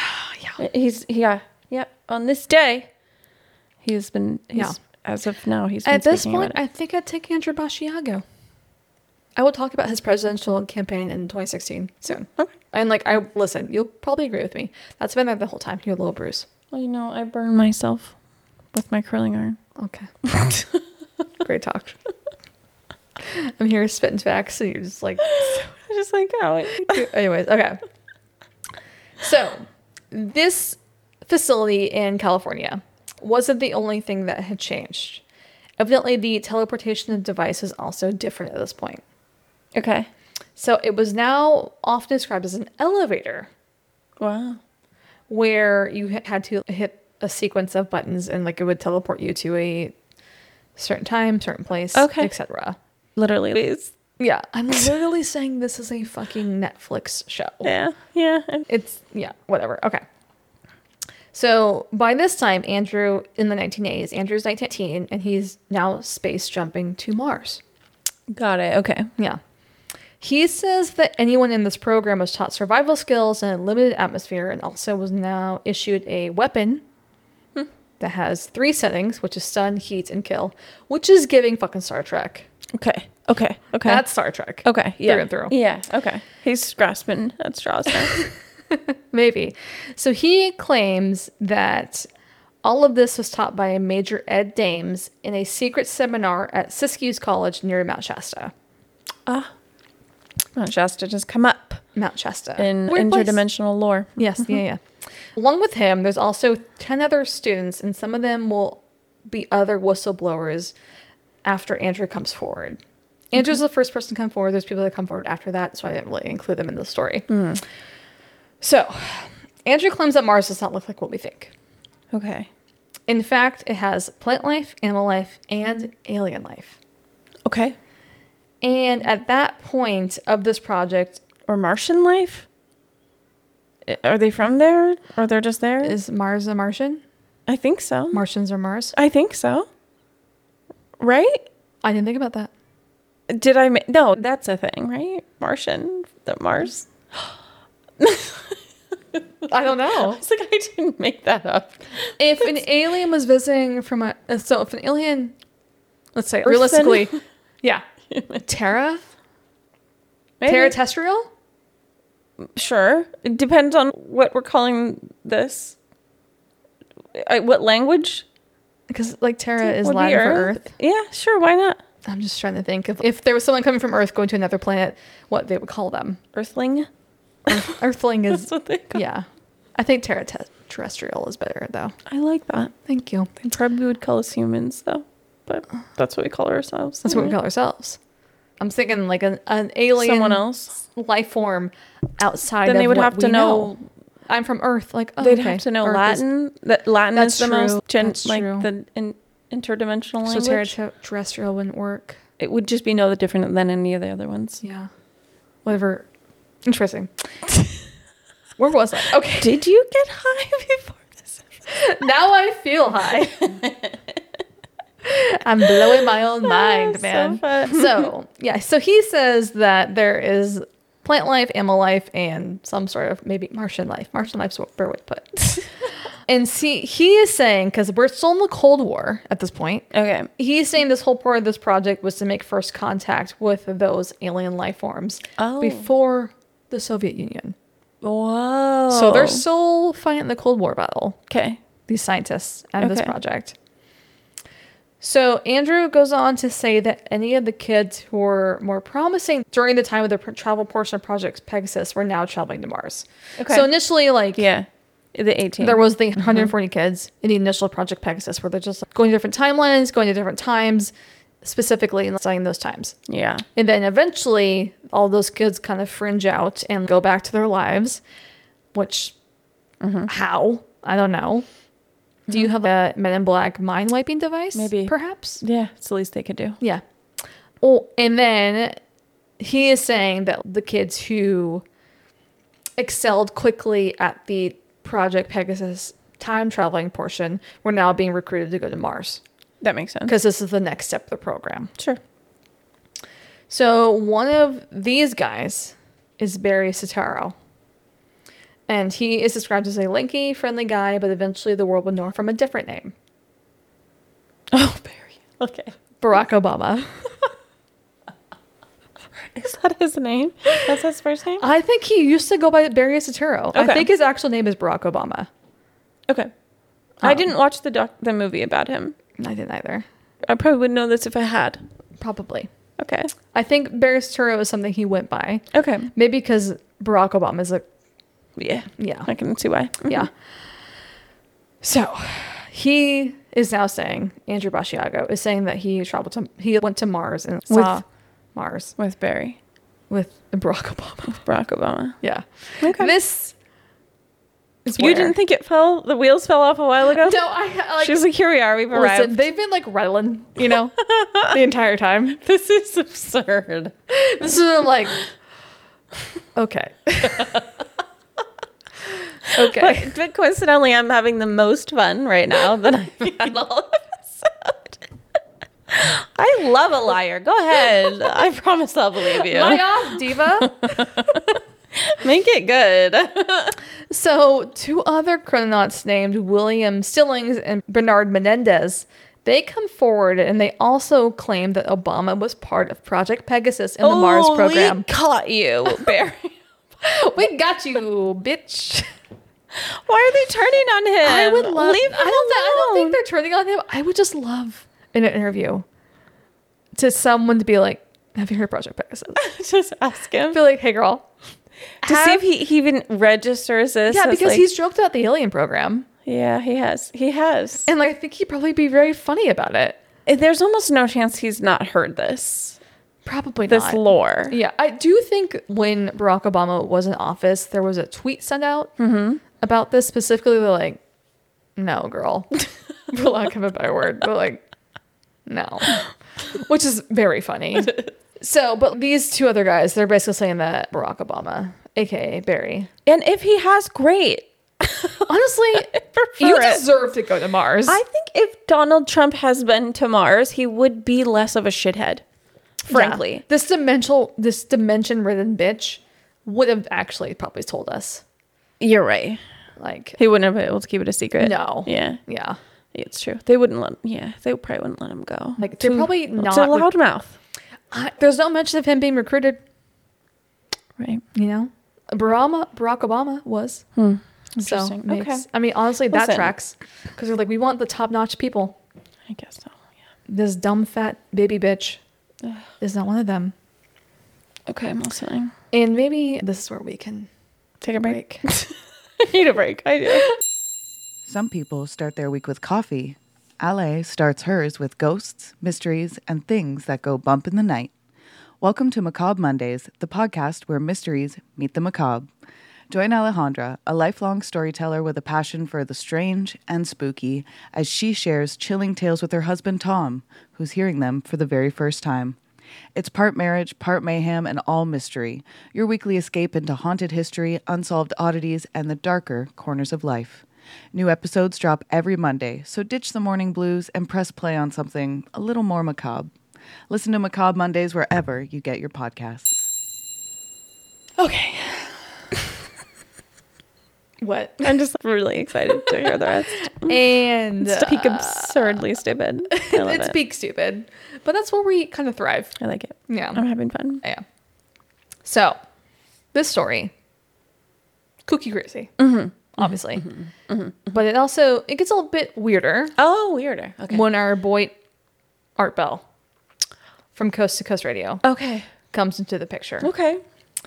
Yeah. Yeah. On this day, he's Yeah. as of now, he's been At this speaking point, about it. I think I'd take Andrew Basiago. I will talk about his presidential campaign in 2016 soon. Okay. And listen, you'll probably agree with me. That's been there the whole time. You're a little Bruce. Well, I burned myself with my curling iron. Okay. Great talk. I'm here spitting facts, so you're just like... Just like how Anyways, okay. So, this facility in California wasn't the only thing that had changed. Evidently, the teleportation device is also different at this point. Okay. So, it was now often described as an elevator, Wow. where you had to hit a sequence of buttons and it would teleport you to a certain time, certain place, Okay. etc. Literally. It's, Yeah, I'm literally saying this is a fucking Netflix show. yeah. Yeah. It's, yeah, whatever. Okay. So by this time, Andrew, in the 1980s, Andrew's 19, and he's now space jumping to Mars. Got it. Okay. Yeah. He says that anyone in this program was taught survival skills in a limited atmosphere and also was now issued a weapon that has 3 settings, which is stun, heat, and kill, which is giving fucking Star Trek. Okay. Okay. Okay. That's Star Trek. okay. Yeah. Through and through. Yeah. Okay. He's grasping at straws now. Maybe. So he claims that all of this was taught by Major Ed Dames in a secret seminar at Siskiyou College near Mount Shasta. Mount Shasta just come up Mount Shasta. in Weird place. interdimensional lore. Yes, yeah. Along with him, there's also 10 other students, and some of them will be other whistleblowers after Andrew comes forward. Andrew's the first person to come forward. There's people that come forward after that, so I didn't really include them in the story. So, Andrew claims that Mars does not look like what we think. Okay. In fact, it has plant life, animal life, and alien life. Okay. And at that point of this project, Or Martian life? Are they from there? Or they're just there? is Mars a Martian? I think so. Martians are Mars? I think so. Right? I didn't think about that. Did I? No, that's a thing, right? Martian, the Mars. I don't know. It's like I didn't make that up. If an alien was visiting from so if an alien, let's say Earthen? realistically, yeah, Terra, Maybe. terrestrial. Sure. It depends on what we're calling this. What language? Because Terra is Would be Latin for Earth. Yeah, sure. Why not? I'm just trying to think if there was someone coming from Earth going to another planet, what they would call them. Earthling. Earthling is That's what they call. yeah. I think terrestrial is better though. I like that. Thank you. They probably would call us humans, though. But that's what we call ourselves. That's what we call ourselves. I'm thinking an alien, Someone else. life form outside. Then of they would what have to we know I'm from Earth. Like, oh, They'd okay. have to know Earth Latin. That Latin That's is the true. most That's like true. the interdimensional So language. terrestrial wouldn't work. It would just be no different than any of the other ones. Yeah. Whatever. Interesting. Where was I? Okay. Did you get high before this? Now I feel high. I'm blowing my own mind, so man. fun. So, yeah. So he says that there is plant life, animal life, and some sort of maybe Martian life. Martian life's what Bear would put. And see, he is saying, because we're still in the Cold War at this point, Okay. he's saying this whole part of this project was to make first contact with those alien life forms before the Soviet Union. Whoa. So they're still fighting the Cold War battle, okay. these scientists and this Okay. project. So Andrew goes on to say that any of the kids who were more promising during the time of the travel portion of Project Pegasus were now traveling to Mars. Okay. So initially, like, Yeah. The 18. there was the 140 kids in the initial Project Pegasus where they're just like, going to different timelines, going to different times, specifically and studying those times. Yeah. And then eventually, all those kids kind of fringe out and go back to their lives, which, how? I don't know. Do you have a Men in Black mind wiping device? Maybe. Perhaps? Yeah. It's the least they could do. Yeah. Oh, and then he is saying that the kids who excelled quickly at the Project Pegasus time traveling portion were now being recruited to go to Mars That makes sense. because this is the next step of the program. Sure. So one of these guys is Barry Soetoro. And he is described as a lanky, friendly guy, but eventually the world would know him from a different name. Oh, Barry. Okay. Barack Obama. Is that his name? That's his first name? I think he used to go by Barry Soetoro. I Okay. think his actual name is Barack Obama. Okay. I didn't watch the movie about him. I didn't either. I probably would know this if I had. Probably. Okay. I think Barry Soetoro is something he went by. Okay. Maybe because Barack Obama is a... Yeah. Yeah. I can see why. Mhm. Yeah. So he is now saying, Andrew Basiago is saying that he went to Mars and saw Mars With Barry. with Barack Obama. Barack Obama. Yeah. Okay. This is You where- didn't think the wheels fell off a while ago? No, I like. She was like, here we are, we've arrived. Listen, they've been like rattling, the entire time. This is absurd. This is like, okay. Okay. But coincidentally, I'm having the most fun right now that I've had all episode. I love a liar. Go ahead. I promise I'll believe you. Lie off, diva. Make it good. So, two other chrononauts named William Stillings and Bernard Menendez, they come forward and they also claim that Obama was part of Project Pegasus in the Mars program. We caught you, Barry. We got you, bitch. Why are they turning on him? I would love. Leave him I don't think alone. they're turning on him. I would just love in an interview to someone to be like, "Have you heard Project Pegasus?" Just ask him. Be like, "Hey, girl." To see if he even registers this. Yeah, as, because like- he's joked about the alien program, Yeah, he has. He has. and like I think he'd probably be very funny about it. There's almost no chance he's not heard this. Probably This not. lore. Yeah, I do think when Barack Obama was in office, there was a tweet sent out about this specifically. They're like, "No, girl," for lack of a better word, but like, no, which is very funny. So, but these two other guys, they're basically saying that Barack Obama, aka Barry, And if he has, great. honestly, prefer you it. deserve to go to Mars. I think if Donald Trump has been to Mars, he would be less of a shithead. Frankly. Yeah. This dimension-ridden bitch would have actually probably told us. You're right. Like, He wouldn't have been able to keep it a secret. no. Yeah. Yeah. It's true. They wouldn't let they probably wouldn't let him go. Like, they're probably not. It's a loudmouth. There's no mention of him being recruited, Right. Barack Obama was. Interesting. So, Okay. I mean, honestly, that Listen. tracks. Because they're like, we want the top-notch people. I guess so. Yeah. This dumb, fat baby bitch is not one of them. Okay, I'm listening. And maybe this is where we can Take a break. I need a break. I do. Some people start their week with coffee. Ale starts hers with ghosts, mysteries, and things that go bump in the night. Welcome to Macabre Mondays, the podcast where mysteries meet the macabre. Join Alejandra, a lifelong storyteller with a passion for the strange and spooky, as she shares chilling tales with her husband Tom, who's hearing them for the very first time. It's part marriage, part mayhem, and all mystery. Your weekly escape into haunted history, unsolved oddities, and the darker corners of life. New episodes drop every Monday, so ditch the morning blues and press play on something a little more macabre. Listen to Macabre Mondays wherever you get your podcasts. Okay. What? I'm just really excited to hear the rest. And It's peak absurdly stupid. I love it's it. peak stupid, but that's where we kind of thrive. I like it. Yeah. I'm having fun. Yeah. So, this story, kooky crazy, obviously, but it gets a little bit weirder Oh, weirder. Okay. when our boy Art Bell from Coast to Coast Radio Okay. comes into the picture. Okay.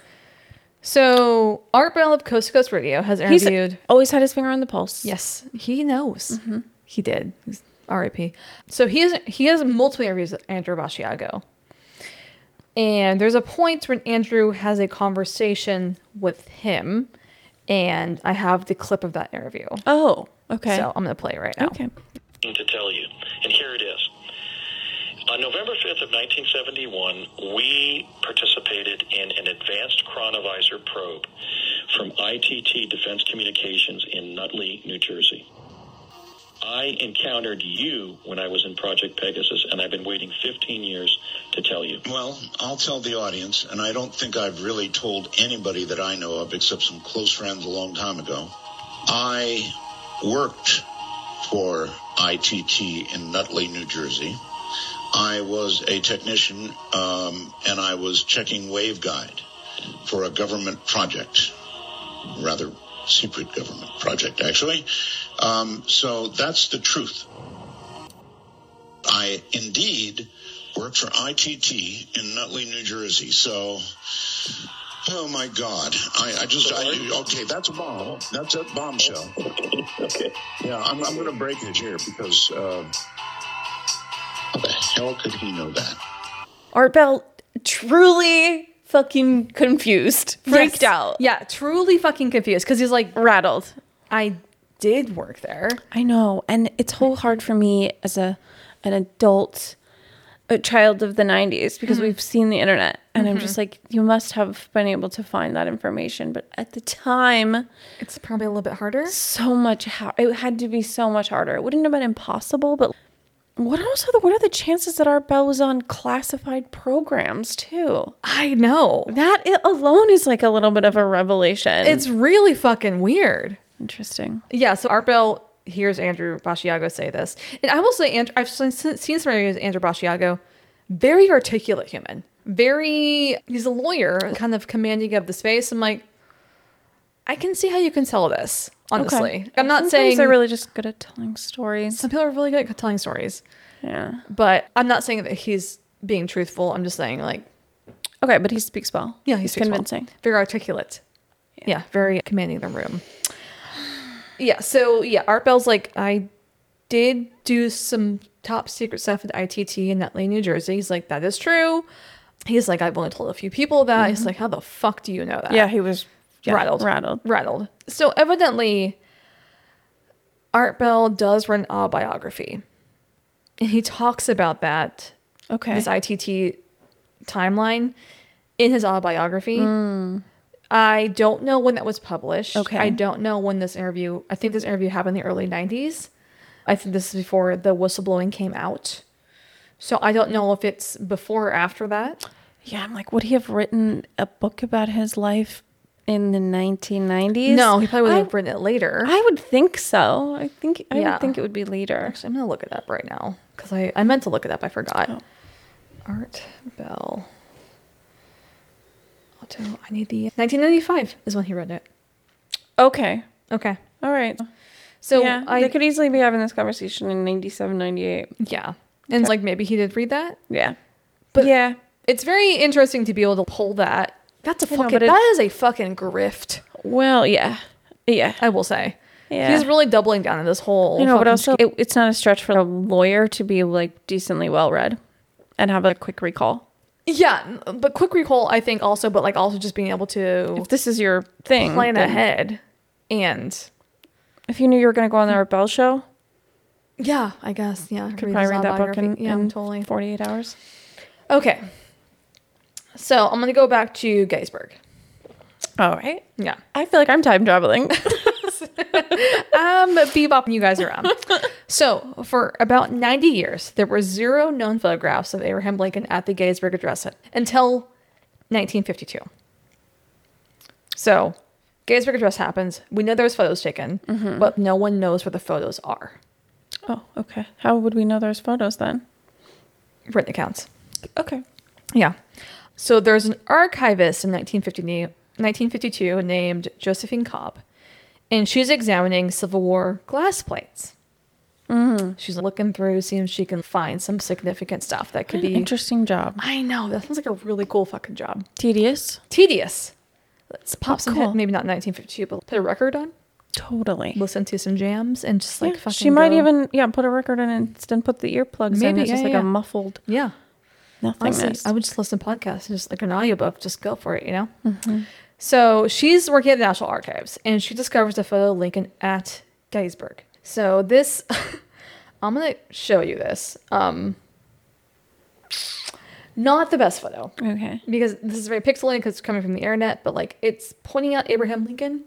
So, Art Bell of Coast to Coast Radio has He's interviewed. always had his finger on the pulse. Yes, he knows. He did. He's R.I.P. So he has multiple interviews with Andrew Basiago. And there's a point when Andrew has a conversation with him, and I have the clip of that interview. Oh, okay. So I'm going to play it right now. Okay. To tell you, and here it is. On November 5th of 1971, we participated in an advanced chronovisor probe from ITT Defense Communications in Nutley, New Jersey. I encountered you when I was in Project Pegasus, and I've been waiting 15 years to tell you. Well, I'll tell the audience, and I don't think I've really told anybody that I know of except some close friends a long time ago. I worked for ITT in Nutley, New Jersey. I was a technician, and I was checking waveguide for a government project, rather secret government project, actually. So that's the truth. I indeed worked for ITT in Nutley, New Jersey. So, oh my God, okay, that's a bomb. That's a bombshell. Okay. Yeah, I'm going to break it here because, how the hell could he know that? Art Bell truly fucking confused, freaked Yes. out, Yeah, truly fucking confused because he's like, rattled. I did work there. I know, and it's so hard for me as an adult, a child of the 90s, because we've seen the internet, and I'm just like, you must have been able to find that information, but at the time, It's probably a little bit harder. so much it had to be so much harder. It wouldn't have been impossible, but what are the chances that Art Bell was on classified programs too? I know. That alone is like a little bit of a revelation. It's really fucking weird. interesting. Yeah, so Art Bell hears Andrew Basiago say this. And I will say, I've seen some interviews with Andrew Basiago. Very articulate human. He's a lawyer, kind of commanding of the space. I'm like, I can see how you can sell this, honestly. Okay. I'm not Sometimes saying they're really just good at telling stories. some people are really good at telling stories. Yeah. But I'm not saying that he's being truthful. I'm just saying, like, Okay, but he speaks well. yeah, he's speaks well. convincing. Very articulate. Yeah, very commanding the room. Yeah, so yeah, Art Bell's like, I did do some top secret stuff at ITT in Nutley, New Jersey. He's like, that is true. He's like, I've only told a few people that. He's like, how the fuck do you know that? Yeah, he was Rattled. So evidently, Art Bell does run an autobiography. And he talks about that, Okay. his ITT timeline, in his autobiography. I don't know when that was published. Okay. I don't know when I think this interview happened in the early 90s. I think this is before the whistleblowing came out. So I don't know if it's before or after that. Yeah, I'm like, would he have written a book about his life in the 1990s? No, he probably would have written it later. I would think so. I Yeah. would think it would be later. Actually, I'm going to look it up right now because I meant to look it up. I forgot. Oh. Art Bell. I need the 1995 is when he wrote it. Okay. Okay. All right. So yeah, they could easily be having this conversation in 97, 98. yeah. And it's like maybe he did read that. Yeah. But yeah. It's very interesting to be able to pull that. That's a I know, fucking, but that is a fucking grift, Well, yeah. Yeah. I will say. Yeah. He's really doubling down on this whole. You know, but fucking also it's not a stretch for a lawyer to be like decently well read and have a quick recall. Yeah, but quick recall, I think also, but like also just being able to If this is your thing, plan then- ahead. And If you knew you were going to go on the Art Bell show, yeah, I guess. Yeah. you could probably read that book in, Yeah, in totally. 48 hours. Okay. So I'm going to go back to Gettysburg. All right. Yeah. I feel like I'm time traveling. Bebopping you guys around. So, for about 90 years, there were 0 known photographs of Abraham Lincoln at the Gettysburg Address until 1952. So, Gettysburg Address happens. We know there was photos taken, but no one knows where the photos are. Oh, okay. How would we know there's photos then? Written accounts. Okay. Yeah. So, there's an archivist in 1952 named Josephine Cobb, and she's examining Civil War glass plates. She's looking through, seeing if she can find some significant stuff that could be. Interesting job. I know, that sounds like a really cool fucking job. Tedious. Tedious. Let's pop some cool. hit, maybe not 1952, but put a record on, Totally. listen to some jams, and just like Yeah, fucking. she might go. even put a record in and then put the earplugs in. Maybe, It's just yeah, like yeah. a muffled Yeah. nothingness. Honestly, I would just listen to podcasts and just like an audiobook, just go for it, you know? So she's working at the National Archives and she discovers a photo of Lincoln at Gettysburg. So this, I'm going to show you this. Not the best photo Okay. because this is very pixelated because it's coming from the internet, but like it's pointing out Abraham Lincoln.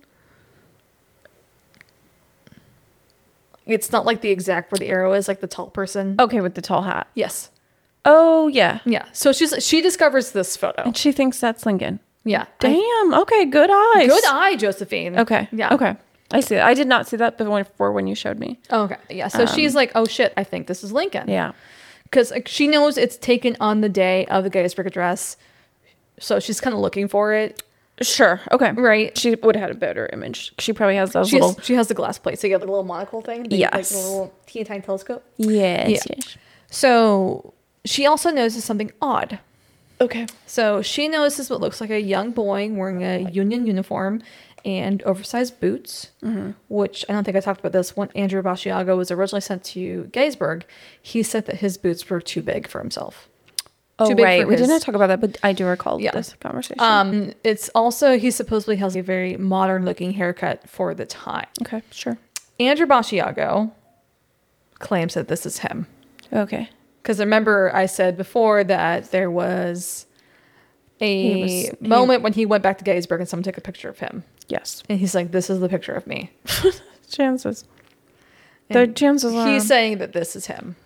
It's not like the exact where the arrow is, like the tall person. Okay, with the tall hat. Yes. Oh, yeah. Yeah. So she discovers this photo. And she thinks that's Lincoln. Yeah. Damn. Okay, good eyes. Good eye, Josephine. Okay. Yeah. Okay. I see that. I did not see that before when you showed me. Okay. Yeah. So she's like, oh shit, I think this is Lincoln. Yeah. Because like, she knows it's taken on the day of the Gettysburg Address. So she's kind of looking for it. Sure. Okay. Right. She would have had a better image. She probably has those She little. has the glass plate. So you got the little monocle thing. Like Yes. the little teeny tiny telescope. Yes. Yeah. Yes. So she also notices something odd. Okay. So she notices what looks like a young boy wearing a Union uniform and oversized boots, which I don't think I talked about this. When Andrew Basiago was originally sent to Gettysburg, he said that his boots were too big for himself. Oh, Too big right. for We his- didn't talk about that, but I do recall Yeah. this conversation. It's also, he supposedly has a very modern looking haircut for the time. Okay. Sure. Andrew Basiago claims that this is him. Okay. Because remember, I said before that there was a moment when he went back to Gettysburg and someone took a picture of him. Yes. And he's like, this is the picture of me. Chances. The And chances are. he's saying that this is him.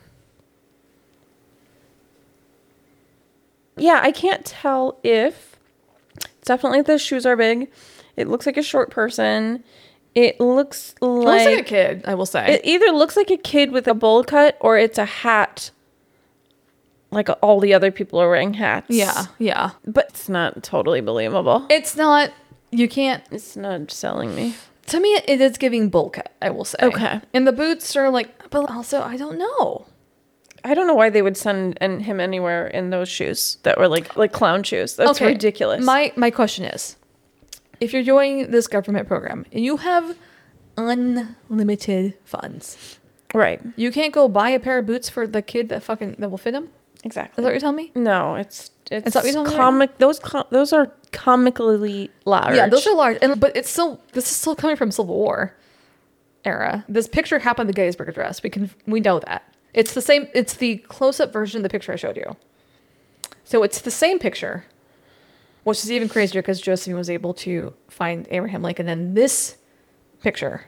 Yeah, I can't tell if it's definitely the shoes are big. It looks like a short person. It looks He looks like a like kid, I will say. it either looks like a kid with a bowl cut or it's a hat. Like all the other people are wearing hats. yeah, yeah. But it's not totally believable. It's not, you can't, It's not selling me. to me, it is giving bowl cut, I will say. Okay. And the boots are like, but also, I don't know. I don't know why they would send him anywhere in those shoes that were like clown shoes. That's ridiculous. My question is, if you're doing this government program and you have unlimited funds, right. you can't go buy a pair of boots for the kid that will fit him? Is Exactly. that what you're telling me? No, it's that what you're telling me? comic. Those are comically large. Yeah, those are large, but this is still coming from Civil War era. This picture happened at the Gettysburg Address. We know that. It's the same. It's the close-up version of the picture I showed you. So it's the same picture, which is even crazier because Josephine was able to find Abraham Lincoln in this picture.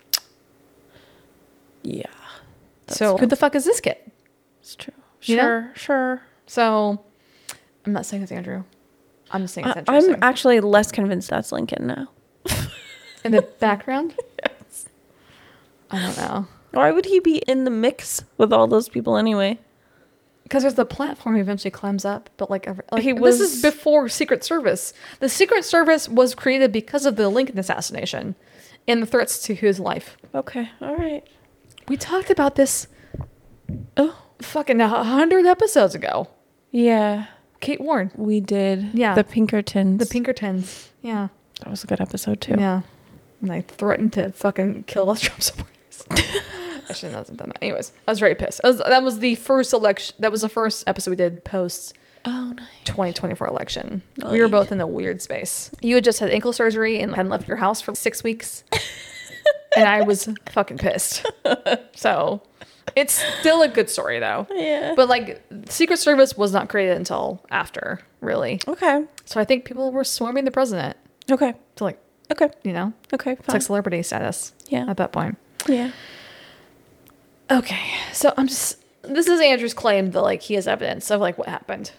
Yeah, So who the fuck is this kid? it's true. You know? Sure. So I'm not saying it's Andrew. I'm just saying it's I'm interesting. actually less convinced that's Lincoln now. In the background? Yes. I don't know. Why would he be in the mix with all those people anyway? Because there's the platform he eventually climbs up, but He this is was- before Secret Service. The Secret Service was created because of the Lincoln assassination and the threats to his life. Okay, all right. We talked about this Oh, fucking 100 episodes ago. yeah, Kate Warren, we did. Yeah. The Pinkertons. the Pinkertons. Yeah, That was a good episode too. yeah. And I threatened to fucking kill us Trump supporters. I shouldn't have done that. Anyways, I was very pissed. That was the first election. That was the first episode we did post Oh, nice. 2024 election. We were both in a weird space. You had just had ankle surgery and hadn't left your house for 6 weeks. And I was fucking pissed. So it's still a good story though. Yeah. But like Secret Service was not created until after, really. Okay. So I think people were swarming the president Okay. to like, Okay. you know, Okay. it's Fine. like celebrity status. Yeah. At that point. Yeah. Okay. So this is Andrew's claim that like he has evidence of like what happened.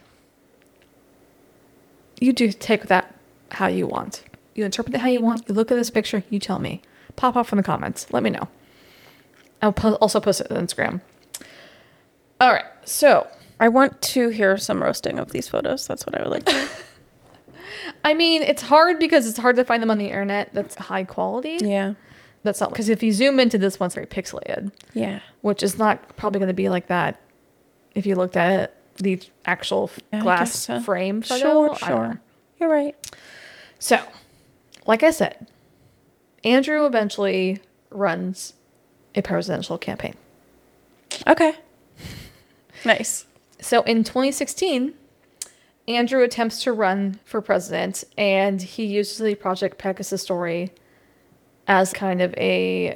You do take that how you want. You interpret it how you want. You look at this picture, you tell me. Pop off in the comments. Let me know. I'll also post it on Instagram. All right. So, I want to hear some roasting of these photos. That's what I would like to. I mean, it's hard because it's hard to find them on the internet that's high quality. Yeah. That's not because if you zoom into this one, it's very pixelated, Yeah. which is not probably going to be like that if you looked at it, the actual Yeah, I glass guess so. frame photo. Sure. I don't know. Sure. You're right. So, like I said, Andrew eventually runs a presidential campaign. Okay. Nice. So in 2016, Andrew attempts to run for president, and he uses the Project Pegasus story as kind of a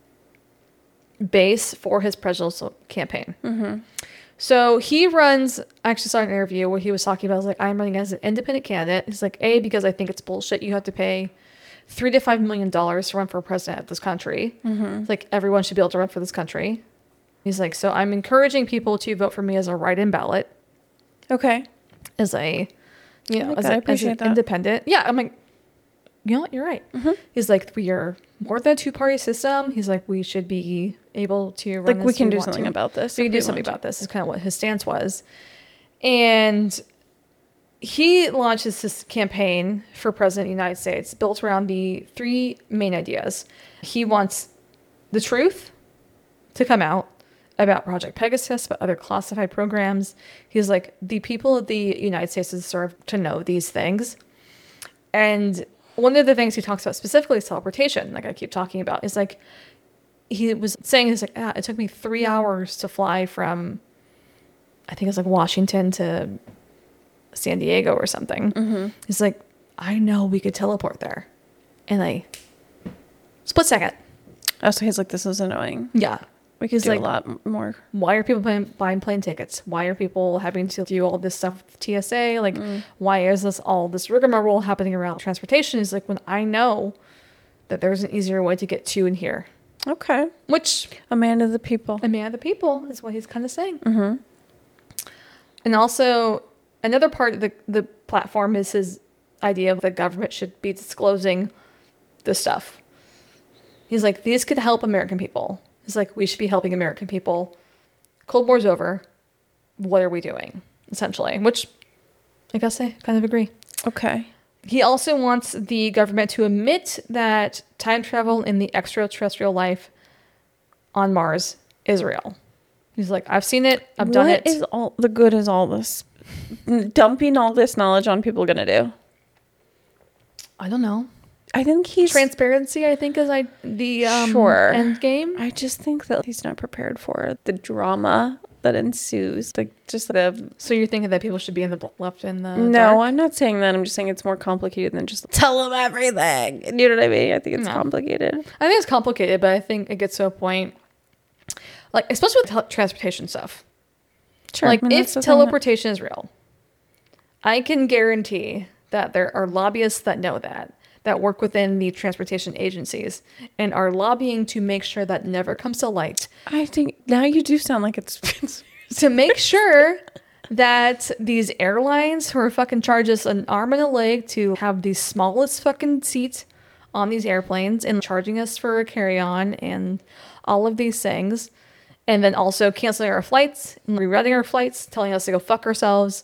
base for his presidential campaign. Mm-hmm. So he runs, I actually saw an interview where he was talking about, like, I'm running as an independent candidate. He's like, because I think it's bullshit. You have to pay $3 to $5 million to run for president of this country. Mm-hmm. Like, everyone should be able to run for this country. He's like, so I'm encouraging people to vote for me as a write-in ballot, Okay. as a, you know, like as, that. I a, as appreciate an that. independent. Yeah, I'm like, you know what? You're right. Mm-hmm. He's like, we are more than a two-party system. He's like, we should be able to run Like, we as can do want something to. about this. We can if do we something want to. about this is kind of what his stance was. And he launches this campaign for president of the United States built around the three main ideas. He wants the truth to come out about Project Pegasus, but other classified programs. He's like, the people of the United States deserve to know these things. And one of the things he talks about specifically is teleportation, like I keep talking about, is like, he was saying, he's like, it took me 3 hours to fly from, I think it's like Washington to San Diego or something. Mm-hmm. He's like, I know we could teleport there in a split second. Oh, so he's like, this is annoying. Yeah. We could He's do like, a lot more. why are people buying plane tickets? Why are people having to do all this stuff with TSA? Like, why is all this rigmarole happening around transportation? Is like, when I know that there's an easier way to get to and here. Okay. Which, A man of the people. a man of the people is what he's kind of saying. Mm-hmm. And also, another part of the platform is his idea of the government should be disclosing this stuff. He's like, these could help American people. He's like, we should be helping American people. Cold War's over. What are we doing? Essentially, which I guess I kind of agree. Okay. He also wants the government to admit that time travel in the extraterrestrial life on Mars is real. He's like, I've seen it. I've done it. What is all the good is all this dumping all this knowledge on people gonna do? I don't know. I think he's Transparency, I think, is the Sure. end game. I just think that he's not prepared for the drama that ensues. Like, just the So you're thinking that people should be in the left in the no, dark? I'm not saying that. I'm just saying it's more complicated than just tell them everything. You know what I mean? I think it's No. complicated. I think it's complicated, but I think it gets to a point, like especially with transportation stuff. Sure. Like I mean, if that's the thing that- teleportation is real, I can guarantee that there are lobbyists that know that work within the transportation agencies and are lobbying to make sure that never comes to light, I think now you do sound like it's to make sure that these airlines who are fucking charge us an arm and a leg to have the smallest fucking seat on these airplanes and charging us for a carry-on and all of these things, and then also canceling our flights and rerouting our flights, telling us to go fuck ourselves.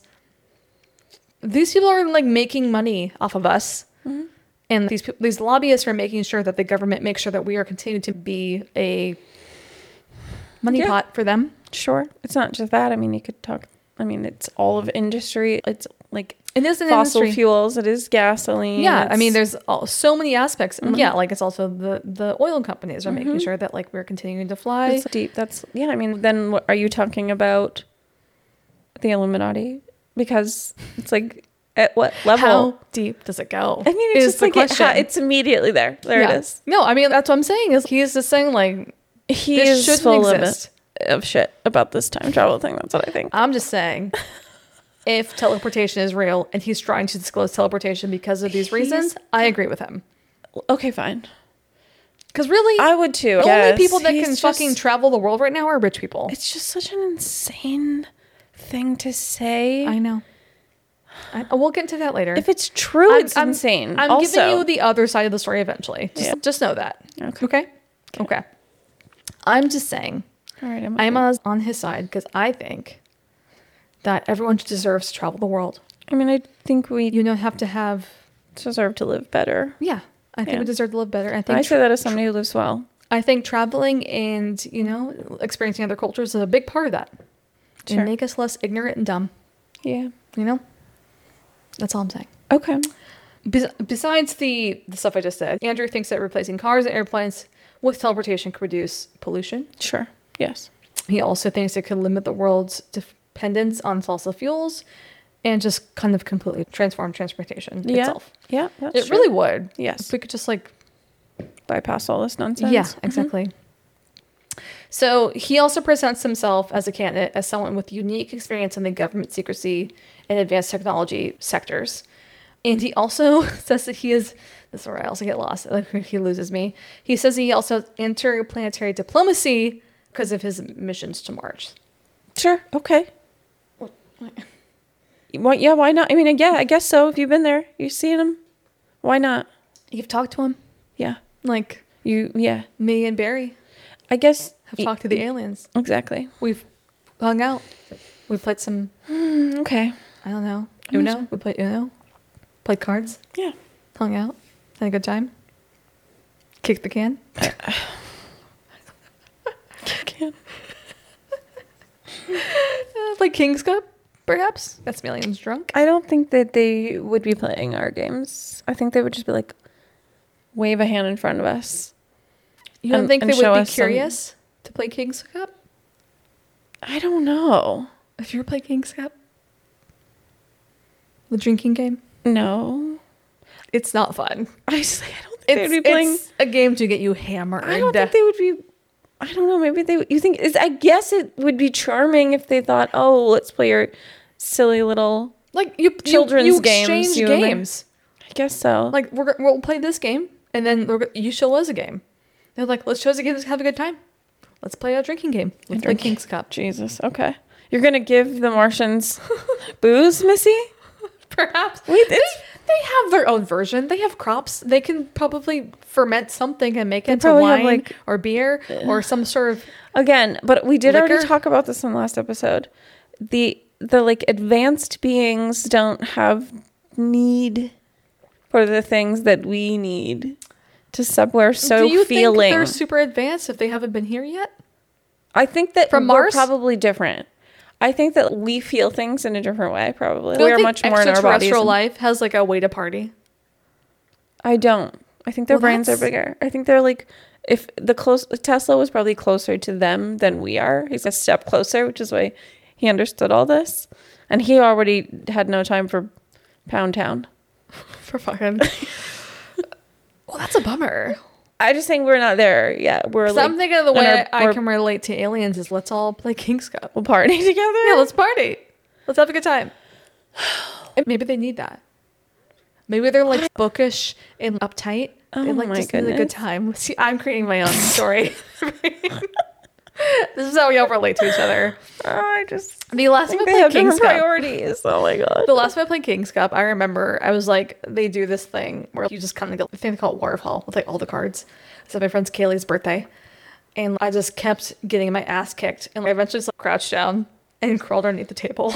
These people are like making money off of us. Mm-hmm. And these lobbyists are making sure that the government makes sure that we are continuing to be a money Yeah. pot for them. Sure. It's not just that. I mean, you could talk. I mean, it's all of industry. It's like It is an fossil industry. fuels. It is gasoline. Yeah, I mean, it's- there's so many aspects. And yeah, like it's also the oil companies are making sure that like we're continuing to fly. it's deep. That's yeah. I mean, then what are you talking about? The Illuminati because it's like, at what level? How deep does it go? I mean, it's is just the like question. it's immediately there. There it Yeah. is. No, I mean that's what I'm saying. Is he's just saying like He this is shouldn't full exist. of shit about this time travel thing. That's what I think. I'm just saying, if teleportation is real and he's trying to disclose teleportation because of these reasons, I agree with him. Okay, fine. Because really, I would too. the Yes. only people that He's can just- fucking travel the world right now are rich people. It's just such an insane thing to say. I know. We'll get into that later. If it's true, it's insane. I'm also, giving you the other side of the story eventually. Just know that. Okay. Okay. I'm just saying. all right, I'm on his side because I think that everyone deserves to travel the world. I mean, I think we You don't have to have. deserve to live better. Yeah, I think Yeah. we deserve to live better. I think. I say that as somebody who lives well. I think traveling and experiencing other cultures is a big part of that. Sure. And make us less ignorant and dumb. Yeah. That's all I'm saying. Okay. Besides the stuff I just said, Andrew thinks that replacing cars and airplanes with teleportation could reduce pollution. Sure. Yes. He also thinks it could limit the world's dependence on fossil fuels and just kind of completely transform transportation itself. Yeah. That's It true. really would. Yes. If we could just bypass all this nonsense. yeah, exactly. So he also presents himself as a candidate as someone with unique experience in the government secrecy and advanced technology sectors. And he also says that he is, this is where I also get lost, like he loses me. He says he also has interplanetary diplomacy because of his missions to Mars. Sure. Okay. Yeah. Why not? I mean, yeah, I guess so. If you've been there, you've seen him. Why not? You've talked to him, Yeah. like Yeah. me and Barry I guess have talked to the aliens. Exactly. We've hung out. We played some, Okay. I don't know, Uno. We played Uno. Played cards. Yeah. Hung out. Had a good time. Kicked the can. Can. Played King's Cup, perhaps. Got some aliens drunk. I don't think that they would be playing our games. I think they would just be like, wave a hand in front of us. You don't And- think and they show would be us some- curious to play King's Cup? I don't know. If you ever played King's Cup? The drinking game? No. It's not fun. I don't think they would be playing. It's a game to get you hammered. I don't think they would be. I don't know. Maybe they. You think? I guess it would be charming if they thought, "Oh, let's play your silly little." like you children's you games, exchange you and me. games. I guess so. Like we'll play this game, and then you show us a game. They're like, let's show us a game. Let's have a good time. Let's play a drinking game. Let's play King's Cup. Jesus. Okay. You're gonna give the Martians booze, Missy? Perhaps Wait, they have their own version. They have crops. They can probably ferment something and make it into probably have, wine or beer or some sort of. Again, but we did already Liquor? talk about this in the last episode. The like advanced beings don't have need for the things that we need to we're so Do you feeling. think they're super advanced if they haven't been here yet? I think that From we're Mars? probably different. I think that we feel things in a different way. Probably Do you we are think much more in our bodies. extraterrestrial life has like a way to party? I don't. I think their Well, brains are that's- bigger. I think they're like, if Tesla was probably closer to them than we are. He's a step closer, which is why he understood all this, and he already had no time for Pound Town. For fucking. Well, that's a bummer. I just think we're not there yet. We're So like, I'm thinking of the in way our- I can relate to aliens is let's all play King's Cup. we'll party together. Yeah, let's party. Let's have a good time. And maybe they need that. Maybe they're like bookish and uptight. Oh They like my just need a good goodness. time. See, I'm creating my own story. This is how we all relate to each other. I just The last time I think they played have King's different Cup. priorities. Oh my god. The last time I played King's Cup, I remember I was like, they do this thing where you just kind of go, I think they call it waterfall with like all the cards. So my friend's Kaylee's birthday. And I just kept getting my ass kicked. And I eventually just crouched down and crawled underneath the table.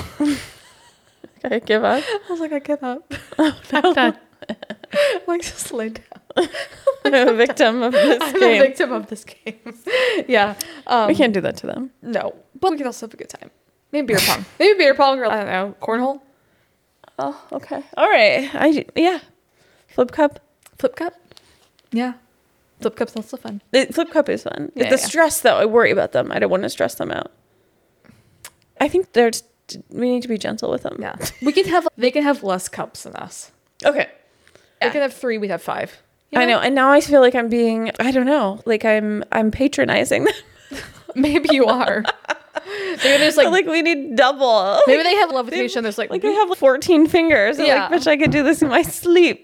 I give up. I was like, I give up. I'm done. Like, just lay down. I'm a victim of this I'm a game. victim of this game. Yeah. We can't do that to them. No. But we can also have a good time. Maybe beer pong. Maybe beer pong or, I don't know, cornhole. Oh, okay. All right. Yeah. Flip cup. Flip cup. Yeah. Flip cup's also fun. Flip cup is fun. Yeah, The yeah. stress, though, I worry about them. I don't want to stress them out. I think they're we need to be gentle with them. Yeah. They can have less cups than us. Okay. They can have 3, we have 5. You I know. And now I feel like I'm being, I don't know, like I'm patronizing them. Maybe you are. Maybe there's like we need double. maybe they have levitation. There's like I have 14 fingers. I'm Yeah. like, bitch, I could do this in my sleep.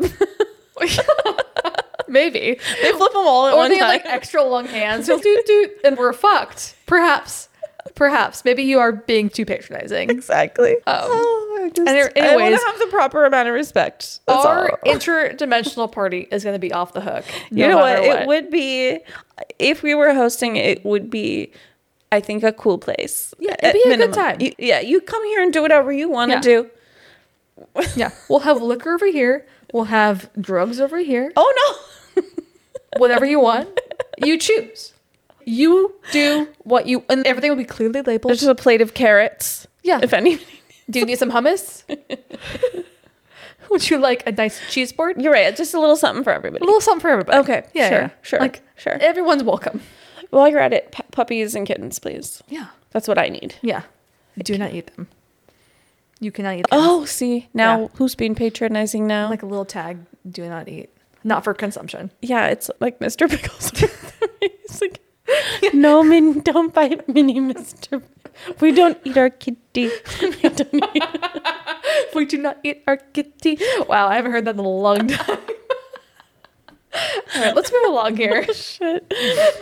maybe They flip them all at or one they have time. like extra long hands. So doot, and we're fucked. Perhaps maybe you are being too patronizing. Exactly. I want anyways, to have the proper amount of respect. That's our all. interdimensional party is going to be off the hook. You know what? matter It would be, if we were hosting, it would be, I think, a cool place. Yeah, it'd be a good time. You come here and do whatever you want to Yeah. do. Yeah, we'll have liquor over here. We'll have drugs over here. Oh, no. Whatever you want, you choose. You do what you, and everything will be clearly labeled. There's just a plate of carrots. Yeah. If anybody. Do you need some hummus? Would you like a nice cheese board? You're right. Just a little something for everybody. A little something for everybody. Okay. Yeah, Sure. yeah. Sure. Like, sure. everyone's welcome. While you're at it, puppies and kittens, please. Yeah. That's what I need. Yeah. Do not eat them. You cannot eat them. Oh, see. Now, Yeah. who's being patronizing now? Like a little tag, do not eat. Not for consumption. Yeah, it's like Mr. Pickles. It's like, no, don't bite Minnie, Mr. We don't eat our kitty. We don't eat. We do not eat our kitty. Wow, I haven't heard that in a long time. All right, let's move along here. Shit.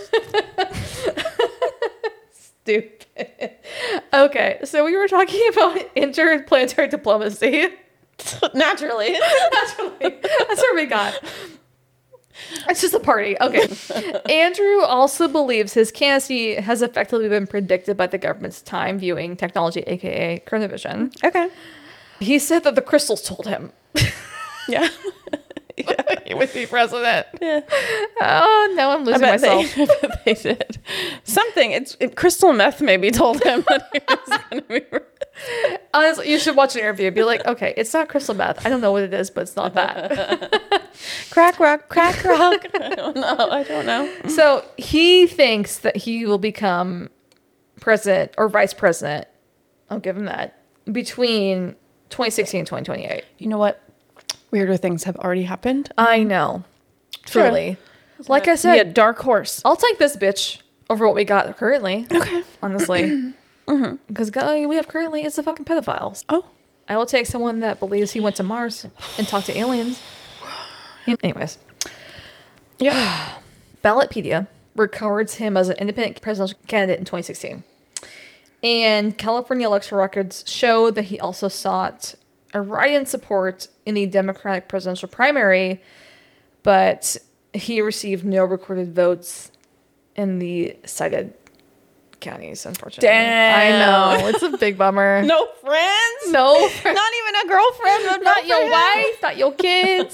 Stupid. Okay, so we were talking about interplanetary diplomacy. Naturally. Naturally. That's where we got. It's just a party. Okay. Andrew also believes his candidacy has effectively been predicted by the government's time viewing technology, aka chronovision. Okay. He said that the crystals told him Yeah. he would be president. Yeah. Oh, now I'm losing myself. I bet they did. Something. Crystal meth maybe told him that he was going to be. Honestly, you should watch an interview and be like, okay, it's not crystal meth. I don't know what it is, but it's not that. Crack rock. I don't know. So he thinks that he will become president or vice president. I'll give him that. Between 2016 and 2028. You know what? Weirder things have already happened. I know. Sure. Truly. Like I Be a said, dark horse. I'll take this bitch over what we got currently. Okay. Honestly. Because guy we have currently is the fucking pedophiles. Oh. I will take someone that believes he went to Mars and talked to aliens. Anyways. Yeah. Ballotpedia records him as an independent presidential candidate in 2016. And California electoral records show that he also sought a write-in support in the Democratic presidential primary, but he received no recorded votes in the cited counties, unfortunately. Damn. I know. It's a big bummer. No friends? No. Not even a girlfriend? Not your wife, not your kids.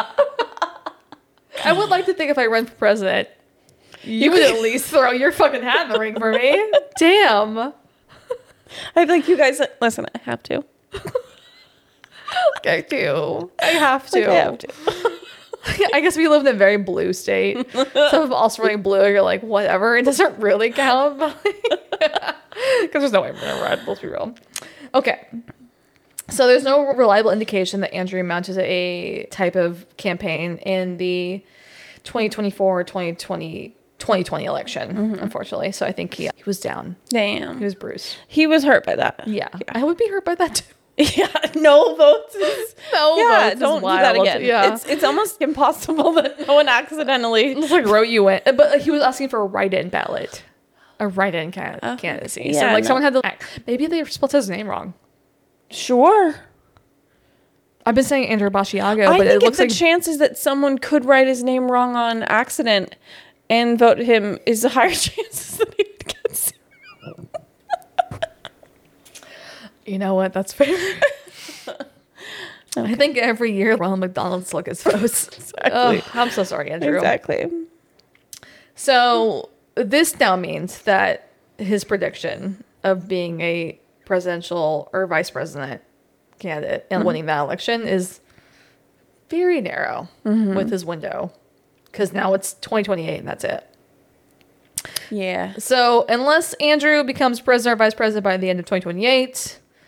I would like to think if I run for president, you would at least throw your fucking hat in the ring for me. Damn. I'd like, you guys, listen, I have to. I do. I have to. I have to. I guess we live in a very blue state. So if also running blue, you're like, whatever. It doesn't really count. Because there's no way I'm going to run. Let's be real. Okay. So there's no reliable indication that Andrew mounted a type of campaign in the 2024 or 2020 election, unfortunately. So I think he was down. Damn. He was bruised. He was hurt by that. Yeah. I would be hurt by that too. Yeah, no votes. No Yeah, votes is don't do that wild. again. Yeah. It's almost impossible that no one accidentally. It's like wrote you in, but he was asking for a write-in ballot, a write-in candidacy. So Yeah, like no. someone had to. Maybe they spelled his name wrong. Sure. I've been saying Andrew Bashiago, I but think it looks the like chances that someone could write his name wrong on accident and vote him is a higher chances that he would get zero. you know what? That's fair. I think every year Ronald McDonald still gets votes. Exactly. I'm so sorry, Andrew. Exactly. So this now means that his prediction of being a presidential or vice president candidate and winning that election is very narrow with his window, because now it's 2028 and that's it. Yeah. So unless Andrew becomes president or vice president by the end of 2028,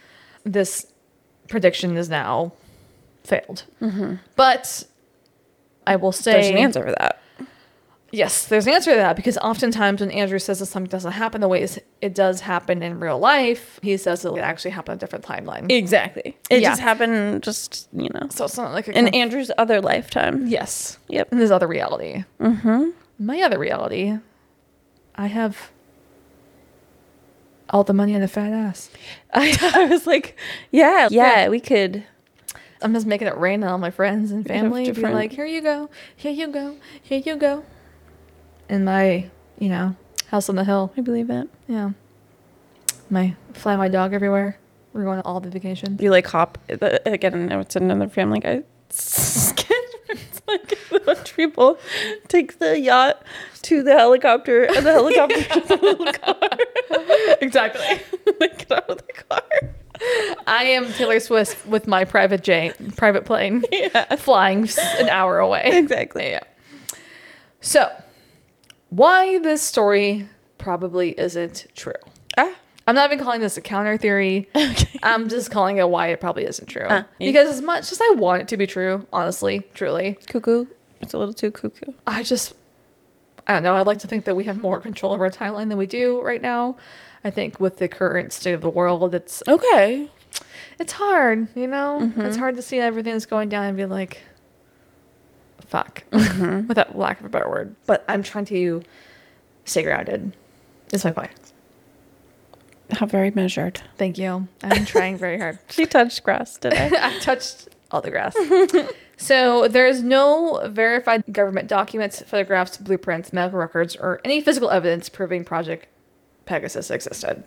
this prediction is now failed. But I will say... There's an answer for that. Yes, there's an answer to that, because oftentimes when Andrew says that something doesn't happen the way it does happen in real life, he says it actually happened on a different timeline. Exactly. It Yeah. just happened just, So it's not like in Andrew's other lifetime. Yes. Yep. In his other reality. Mm-hmm. My other reality, I have all the money in a fat ass. I was like, yeah, we could. I'm just making it rain on all my friends and family. Be different- like, here you go, here you go, here you go. In my, house on the hill. I believe that. Yeah. Fly my dog everywhere. We're going to all the vacations. You like hop, again, I know it's another Family Guy sketch. It's like a bunch of people take the yacht to the helicopter and the helicopter to the little car. Exactly. They get out of the car. I am Taylor Swift with my private plane, flying an hour away. Exactly. Yeah. So, why this story probably isn't true. I'm not even calling this a counter theory. Okay. I'm just calling it why it probably isn't true. Because as much as I want it to be true, honestly, truly, Cuckoo. It's a little too cuckoo. I don't know. I'd like to think that we have more control over our timeline than we do right now. I think with the current state of the world, it's Okay. hard, It's hard to see everything that's going down and be like, fuck, without lack of a better word. But I'm trying to stay grounded. Is my point. How very measured. Thank you. I'm trying very hard. She touched grass today. I touched all the grass. So there's no verified government documents, photographs, blueprints, medical records, or any physical evidence proving Project Pegasus existed.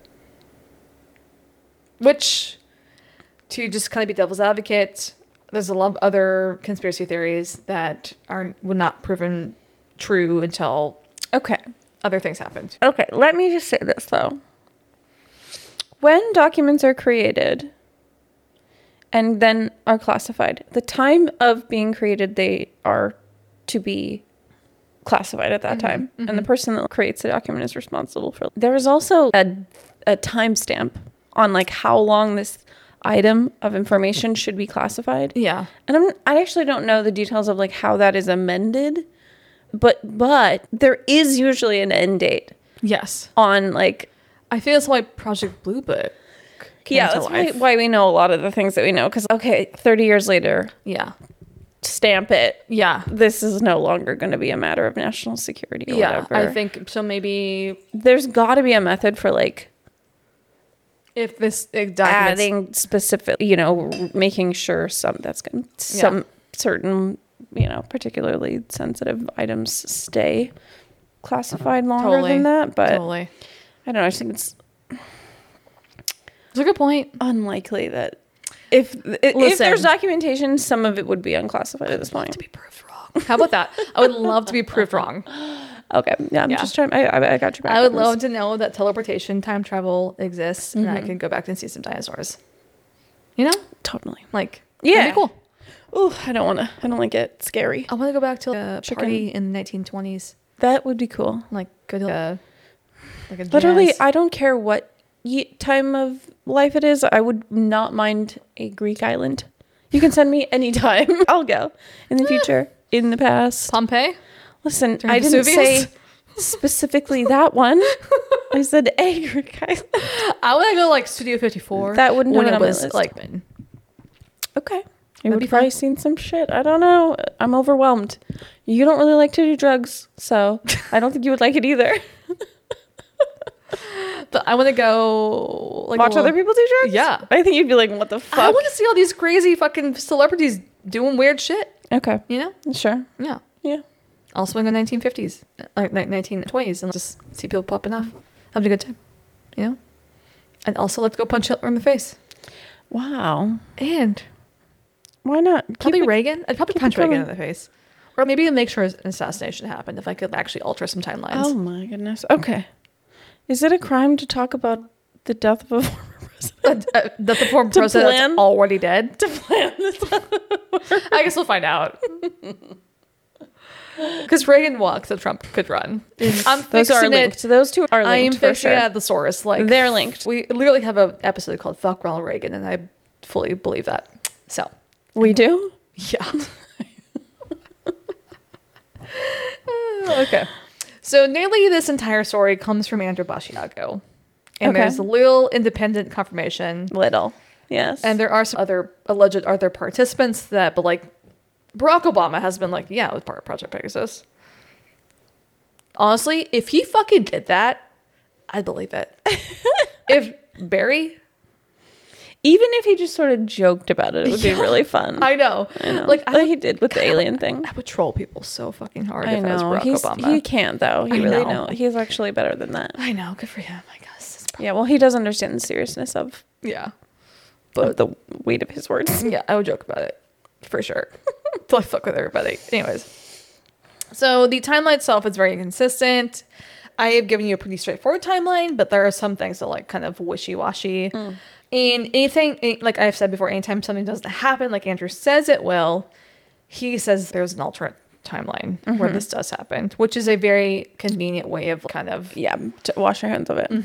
Which, to just kind of be devil's advocate, there's a lot of other conspiracy theories that were not proven true until Okay. other things happened. Okay, let me just say this though. When documents are created and then are classified, the time of being created, they are to be classified at that time. And the person that creates the document is responsible for. There is also a timestamp on like how long this item of information should be classified. Yeah. And I actually don't know the details of like how that is amended, but there is usually an end date Yes. on like. I think that's why Project Blue Book came Yeah, to that's life. why we know a lot of the things that we know. Because, 30 years later, Yeah. stamp it. Yeah. This is no longer going to be a matter of national security or Yeah. whatever. I think so. Maybe there's got to be a method for like if this documents, adding specific, making sure some certain, particularly sensitive items stay classified longer Totally. than that. But totally. I don't know. I just think it's It's a good point. unlikely that if there's documentation, some of it would be unclassified at this point. To be proved wrong. How about that? I would love to be proved wrong. Okay, yeah, I'm just trying. I got your back. I would on this. love to know that teleportation, time travel exists, and I can go back and see some dinosaurs. Totally. Like Yeah. that'd be cool. Ooh, I don't want to get scary. I want to go back to a Chicken. party in the 1920s. That would be cool. Like go to like a Literally, jazz. I don't care what time of life it is. I would not mind a Greek island. You can send me anytime. I'll go in the future, in the past. Pompeii. Listen, During I didn't Vesuvius? say specifically that one. I said a Greek island. I want to go like Studio 54. That wouldn't when have it been on my was list. like Okay. That'd You've be probably fun. seen some shit. I don't know. I'm overwhelmed. You don't really like to do drugs, so I don't think you would like it either. But I want to go like Watch other people do drugs? Yeah. I think you'd be like, what the fuck? I want to see all these crazy fucking celebrities doing weird shit. Okay. Sure. Yeah. Yeah. I'll swing the 1950s, like 1920s, and just see people popping off. Have a good time, And also, let's go punch Hitler in the face. Wow. And Why not? probably Reagan. I'd probably keep punch it Reagan in coming. the face. Or maybe make sure an assassination happened if I could actually alter some timelines. Oh my goodness. Okay. Is it a crime to talk about the death of a former president? That the former To president plan- that's already dead. To plan this. I guess we'll find out. Because Reagan walks, so Trump could run. I'm Those are fixing linked. it. Those two are I am linked for fixing sure. it at the source. Like They're linked. We literally have an episode called "Fuck Ronald Reagan," and I fully believe that. So We do? yeah. Okay. So nearly this entire story comes from Andrew Basiago. And Okay. there's a little independent confirmation. Little. Yes. And there are some other alleged other participants that, but like Barack Obama has been like, yeah, it was part of Project Pegasus. Honestly, if he fucking did that, I'd believe it. If Barry, even if he just sort of joked about it, it would be really fun. I know. I know. Like, Like he did with the alien thing. I would troll people so fucking hard I if I was know. Barack Obama. He can't, though. He I really know. know. He's actually better than that. I know. Good for him, I guess. Yeah, well, he does understand the seriousness of Yeah. the weight of his words. Yeah, I would joke about it. For sure. So I fuck with everybody. Anyways. So the timeline itself is very inconsistent. I have given you a pretty straightforward timeline, but there are some things that like kind of wishy-washy. And anything, like I've said before, anytime something doesn't happen like Andrew says it will, he says there's an alternate timeline where this does happen, which is a very convenient way of kind of... Yeah, to wash your hands of it.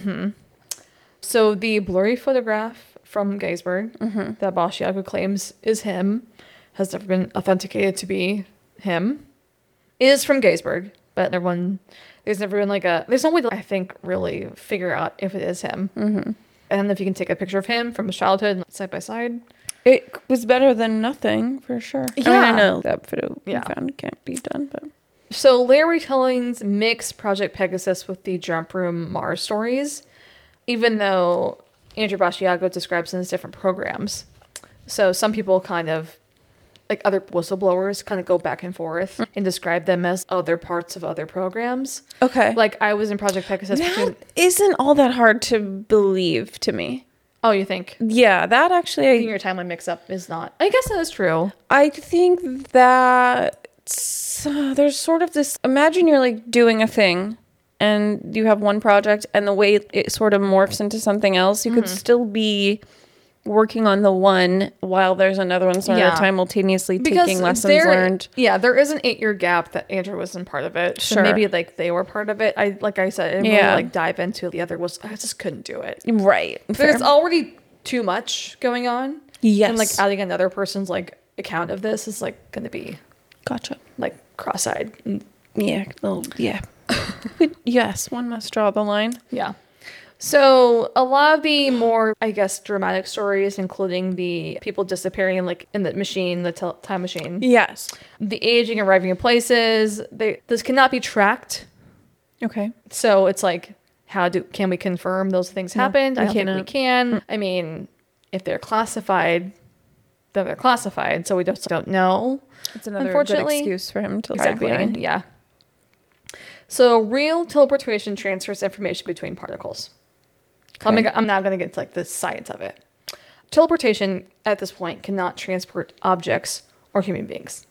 So the blurry photograph from Geisberg that Basiago claims is him, has never been authenticated to be him, is from Geisberg, but there's never been like there's no way to, I think, really figure out if it is him. I don't know if you can take a picture of him from his childhood side by side. It was better than nothing, for sure. I mean, I Yeah. know that photo we Yeah. found can't be done, but... So later retellings mix Project Pegasus with the Jump Room Mars stories, even though Andrew Basiago describes them as different programs. So some people kind of, like other whistleblowers, kind of go back and forth and describe them as other parts of other programs. Okay. Like I was in Project Pegasus. That isn't all that hard to believe to me. Oh, you think? Yeah, that actually... Getting your timeline mix up is not. I guess that is true. I think that there's sort of this, imagine you're like doing a thing and you have one project and the way it sort of morphs into something else, you could still be working on the one while there's another one sort Yeah. of simultaneously taking lessons learned. Yeah, there is an 8-year gap that Andrew wasn't part of it. So Sure. maybe like they were part of it. Like I said, I didn't Yeah. really like dive into the other I just couldn't do it. Right. There's already too much going on. Yes. And like adding another person's like account of this is like gonna be Gotcha. like cross-eyed. Yeah. Oh, yeah. Yes, one must draw the line. Yeah. So a lot of the more, I guess, dramatic stories, including the people disappearing like in the machine, the time machine, Yes. the aging, arriving in places, this cannot be tracked. Okay. So it's like, can we confirm those things happened? I don't think we can. I mean, if they're classified, then they're classified. So we just don't know. It's another good Unfortunately. excuse for him to hide behind. Yeah. So real teleportation transfers information between particles. I'm now going to get to like the science of it. Teleportation at this point cannot transport objects or human beings.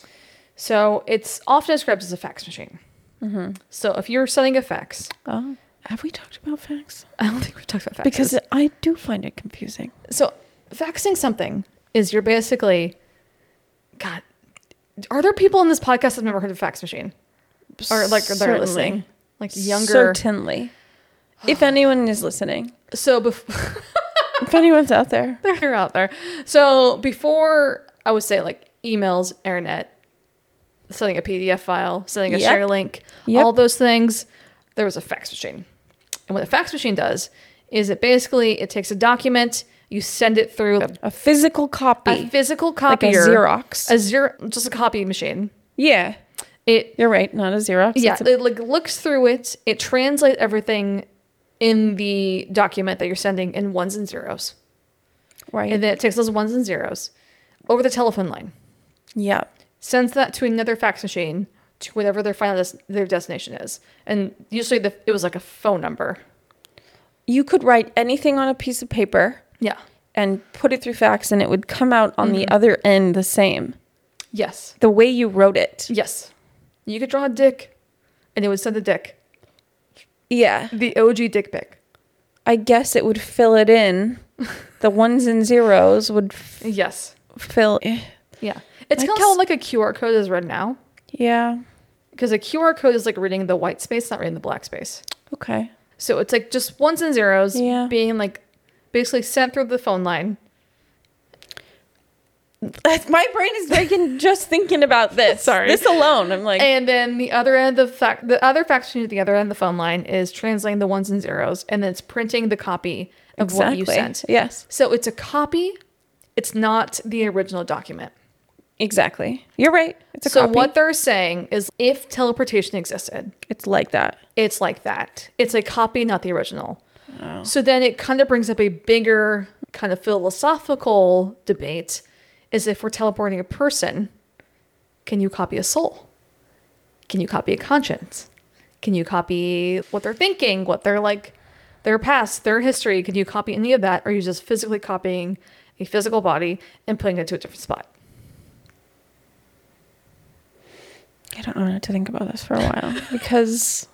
So it's often described as a fax machine. So if you're sending a fax, Oh, have we talked about fax? I don't think we've talked about faxes. Because I do find it confusing. So faxing something is you're basically, God, are there people in this podcast that have never heard of a fax machine? Or like they're Certainly. listening? Like younger. Certainly. If anyone is listening. So before If anyone's out there. they're out there. So before I would say like emails, internet, sending a PDF file, sending a Yep. share link, Yep. all those things, there was a fax machine. And what a fax machine does is it takes a document, you send it through A physical copy. a physical like copier. a Xerox. Just a copy machine. Yeah. It You're right. Not a Xerox. Yeah, It's a- it like looks through it. It translates everything in the document that you're sending in ones and zeros, right. and then it takes those ones and zeros over the telephone line, yeah. sends that to another fax machine to whatever their destination is, and usually it was like a phone number. You could write anything on a piece of paper Yeah. and put it through fax and it would come out on the other end the same. Yes. The way you wrote it. Yes. You could draw a dick, and it would send a dick. Yeah. The OG dick pic. I guess it would fill it in. The ones and zeros would Yes. fill. Yeah. It's I kind guess- of like a QR code is read now. Yeah. because a QR code is like reading the white space, not reading the black space. Okay. So it's like just ones and zeros Yeah. being like basically sent through the phone line. My brain is breaking just thinking about this. Sorry. This alone. I'm like, And then the other end of the other faction at the other end of the phone line is translating the ones and zeros, and then it's printing the copy of what you sent. Yes. So it's a copy. It's not the original document. Exactly. You're right. It's a So copy. what they're saying is if teleportation existed, It's like that. it's like that. It's a copy, not the original. So then it kind of brings up a bigger kind of philosophical debate is if we're teleporting a person, can you copy a soul? Can you copy a conscience? Can you copy what they're thinking, what they're like, their past, their history? Can you copy any of that? Or are you just physically copying a physical body and putting it to a different spot? I don't know what to think about this for a while because,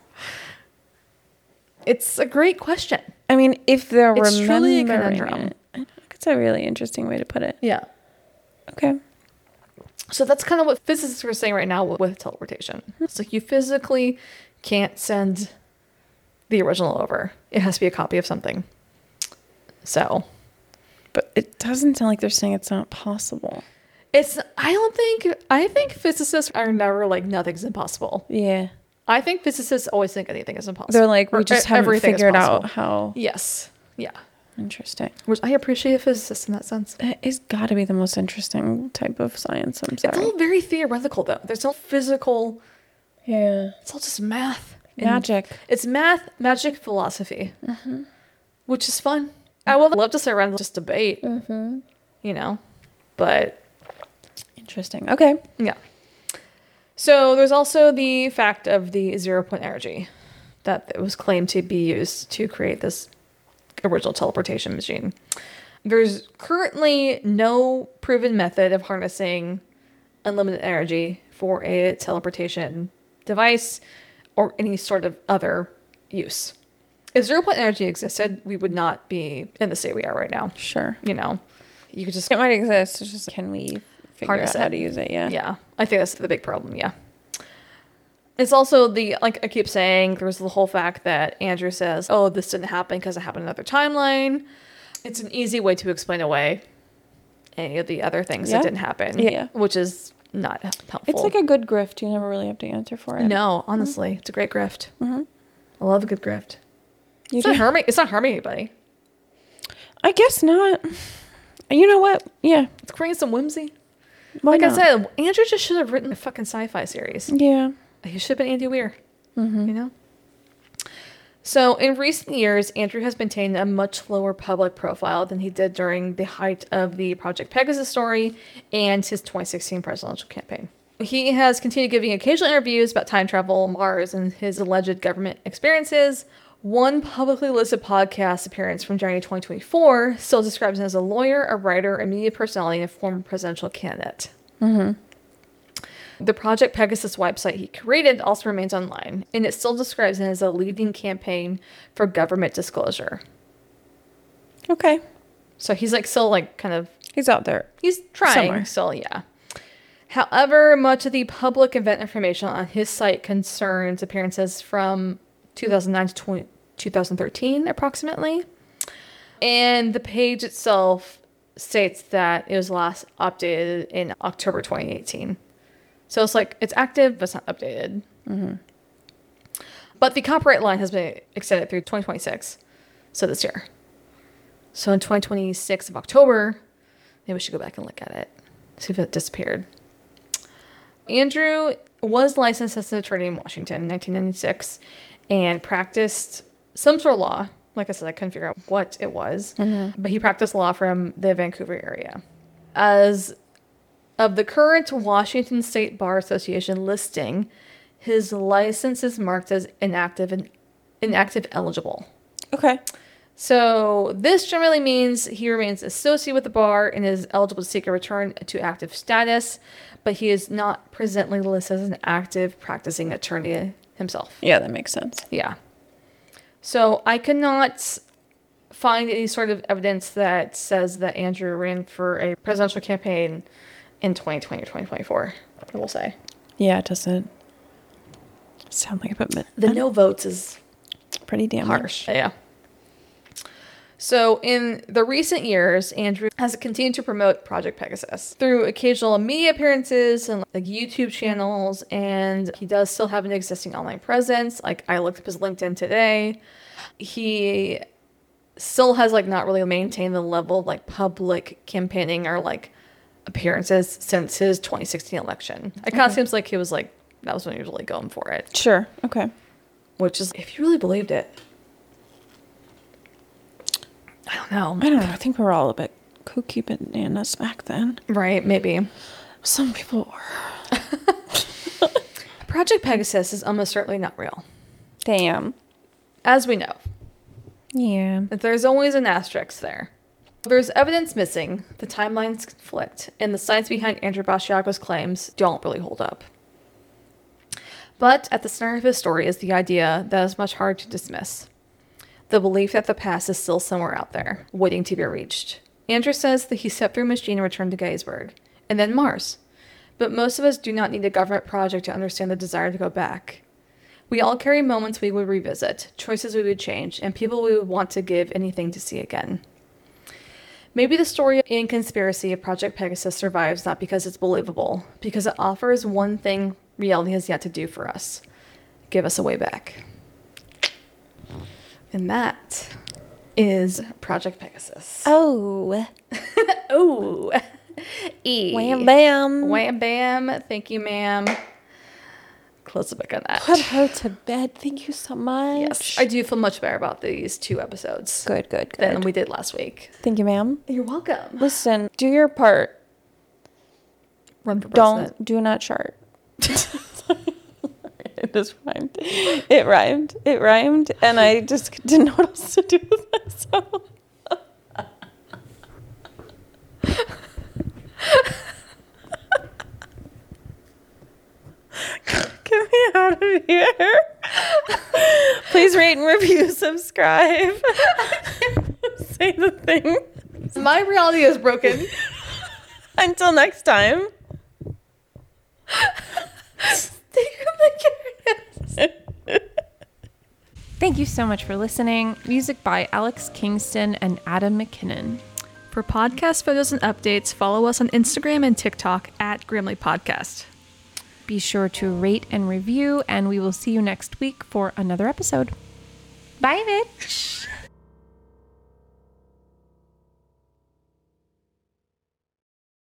It's a great question. I mean, if they're It's truly a remembering conundrum. it, I think it's a really interesting way to put it. Yeah. Okay. So that's kind of what physicists are saying right now with teleportation. It's like you physically can't send the original over. It has to be a copy of something. So But it doesn't sound like they're saying it's not possible. I think physicists are never like nothing's impossible. Yeah. I think physicists always think anything is impossible. They're like, we Or just haven't everything is figured out possible. how. Yes. Yeah. Interesting. Which I appreciate physicists in that sense. It's got to be the most interesting type of science. I'm It's sorry. all very theoretical though. There's no physical. Yeah. It's all just math. and- Magic. It's math, magic, philosophy, which is fun. I would love to sit around and just debate, you know, but Interesting. Okay. yeah. So there's also the fact of the 0-point energy that it was claimed to be used to create this original teleportation machine. There's currently no proven method of harnessing unlimited energy for a teleportation device or any sort of other use. If 0-point energy existed, we would not be in the state we are right now. Sure. You know, you could just It might exist. It's just, can we figure Harness out how it. to use it? Yeah. Yeah, I think that's the big problem. Yeah. It's also the, like I keep saying, there's the whole fact that Andrew says, oh, this didn't happen because it happened in another timeline. It's an easy way to explain away any of the other things Yeah. that didn't happen. Yeah. Which is not helpful. It's like a good grift. You never really have to answer for it. No, honestly, it's a great grift. Mhm. I love a good grift. You It's not do. harming. It's not harming anybody. I guess not. You know what? Yeah. It's creating some whimsy. Why Like not? I said, Andrew just should have written a fucking sci-fi series. Yeah. He should have been Andy Weir, you know? So, in recent years, Andrew has maintained a much lower public profile than he did during the height of the Project Pegasus story and his 2016 presidential campaign. He has continued giving occasional interviews about time travel, Mars, and his alleged government experiences. One publicly listed podcast appearance from January 2024 still describes him as a lawyer, a writer, a media personality, and a former presidential candidate. The Project Pegasus website he created also remains online, and it still describes it as a leading campaign for government disclosure. Okay. So he's like still like kind of, He's out there. he's trying Somewhere. still, yeah. However, much of the public event information on his site concerns appearances from 2009 to 2013 approximately. And the page itself states that it was last updated in October 2018. So it's like, it's active, but it's not updated. But the copyright line has been extended through 2026. So this year. So in 2026 of October, maybe we should go back and look at it. See if it disappeared. Andrew was licensed as an attorney in Washington in 1996 and practiced some sort of law. Like I said, I couldn't figure out what it was. But he practiced law from the Vancouver area. As of the current Washington State Bar Association listing, his license is marked as inactive and inactive eligible. Okay. So this generally means he remains associated with the bar and is eligible to seek a return to active status, but he is not presently listed as an active practicing attorney himself. Yeah, that makes sense. Yeah. So I cannot find any sort of evidence that says that Andrew ran for a presidential campaign in 2020 or 2024, I will say. Yeah, it doesn't. Sound like a bit The no votes is pretty damn harsh. Yeah. So in the recent years, Andrew has continued to promote Project Pegasus through occasional media appearances and like YouTube channels, and he does still have an existing online presence. Like I looked up his LinkedIn today. He still has like not really maintained the level of like public campaigning or like appearances since his 2016 election. It kind of seems like he was like, that was when he was really going for it. Sure. Okay. Which is, if you really believed it, I don't know. I don't know. I think we were all a bit kooky bananas back then. Right, maybe. Some people were. Project Pegasus is almost certainly not real. Damn. As we know, Yeah. that there's always an asterisk there. There's evidence missing, the timelines conflict, and the science behind Andrew Basiago's claims don't really hold up. But at the center of his story is the idea that is much harder to dismiss. The belief that the past is still somewhere out there, waiting to be reached. Andrew says that he stepped through a machine and returned to Gettysburg, and then Mars. But most of us do not need a government project to understand the desire to go back. We all carry moments we would revisit, choices we would change, and people we would want to give anything to see again. Maybe the story and conspiracy of Project Pegasus survives not because it's believable, because it offers one thing reality has yet to do for us. Give us a way back. And that is Project Pegasus. Oh. Oh. E. Wham bam. Wham bam. Thank you, ma'am. Close the book on that. Put her to bed. Thank you so much. Yes, I do feel much better about these 2 episodes Good. than we did last week. Thank you, ma'am. You're welcome. Listen, do your part. Run for president. Do not chart. It just rhymed. It rhymed. And I just didn't know what else to do with myself. Get me out of here. Please rate and review, subscribe. Say the thing. My reality is broken. Until next time. Thank you so much for listening. Music by Alex Kingston and Adam McKinnon. For podcast photos and updates, follow us on Instagram and TikTok at Grimly Podcast. Be sure to rate and review, and we will see you next week for another episode. Bye, bitch.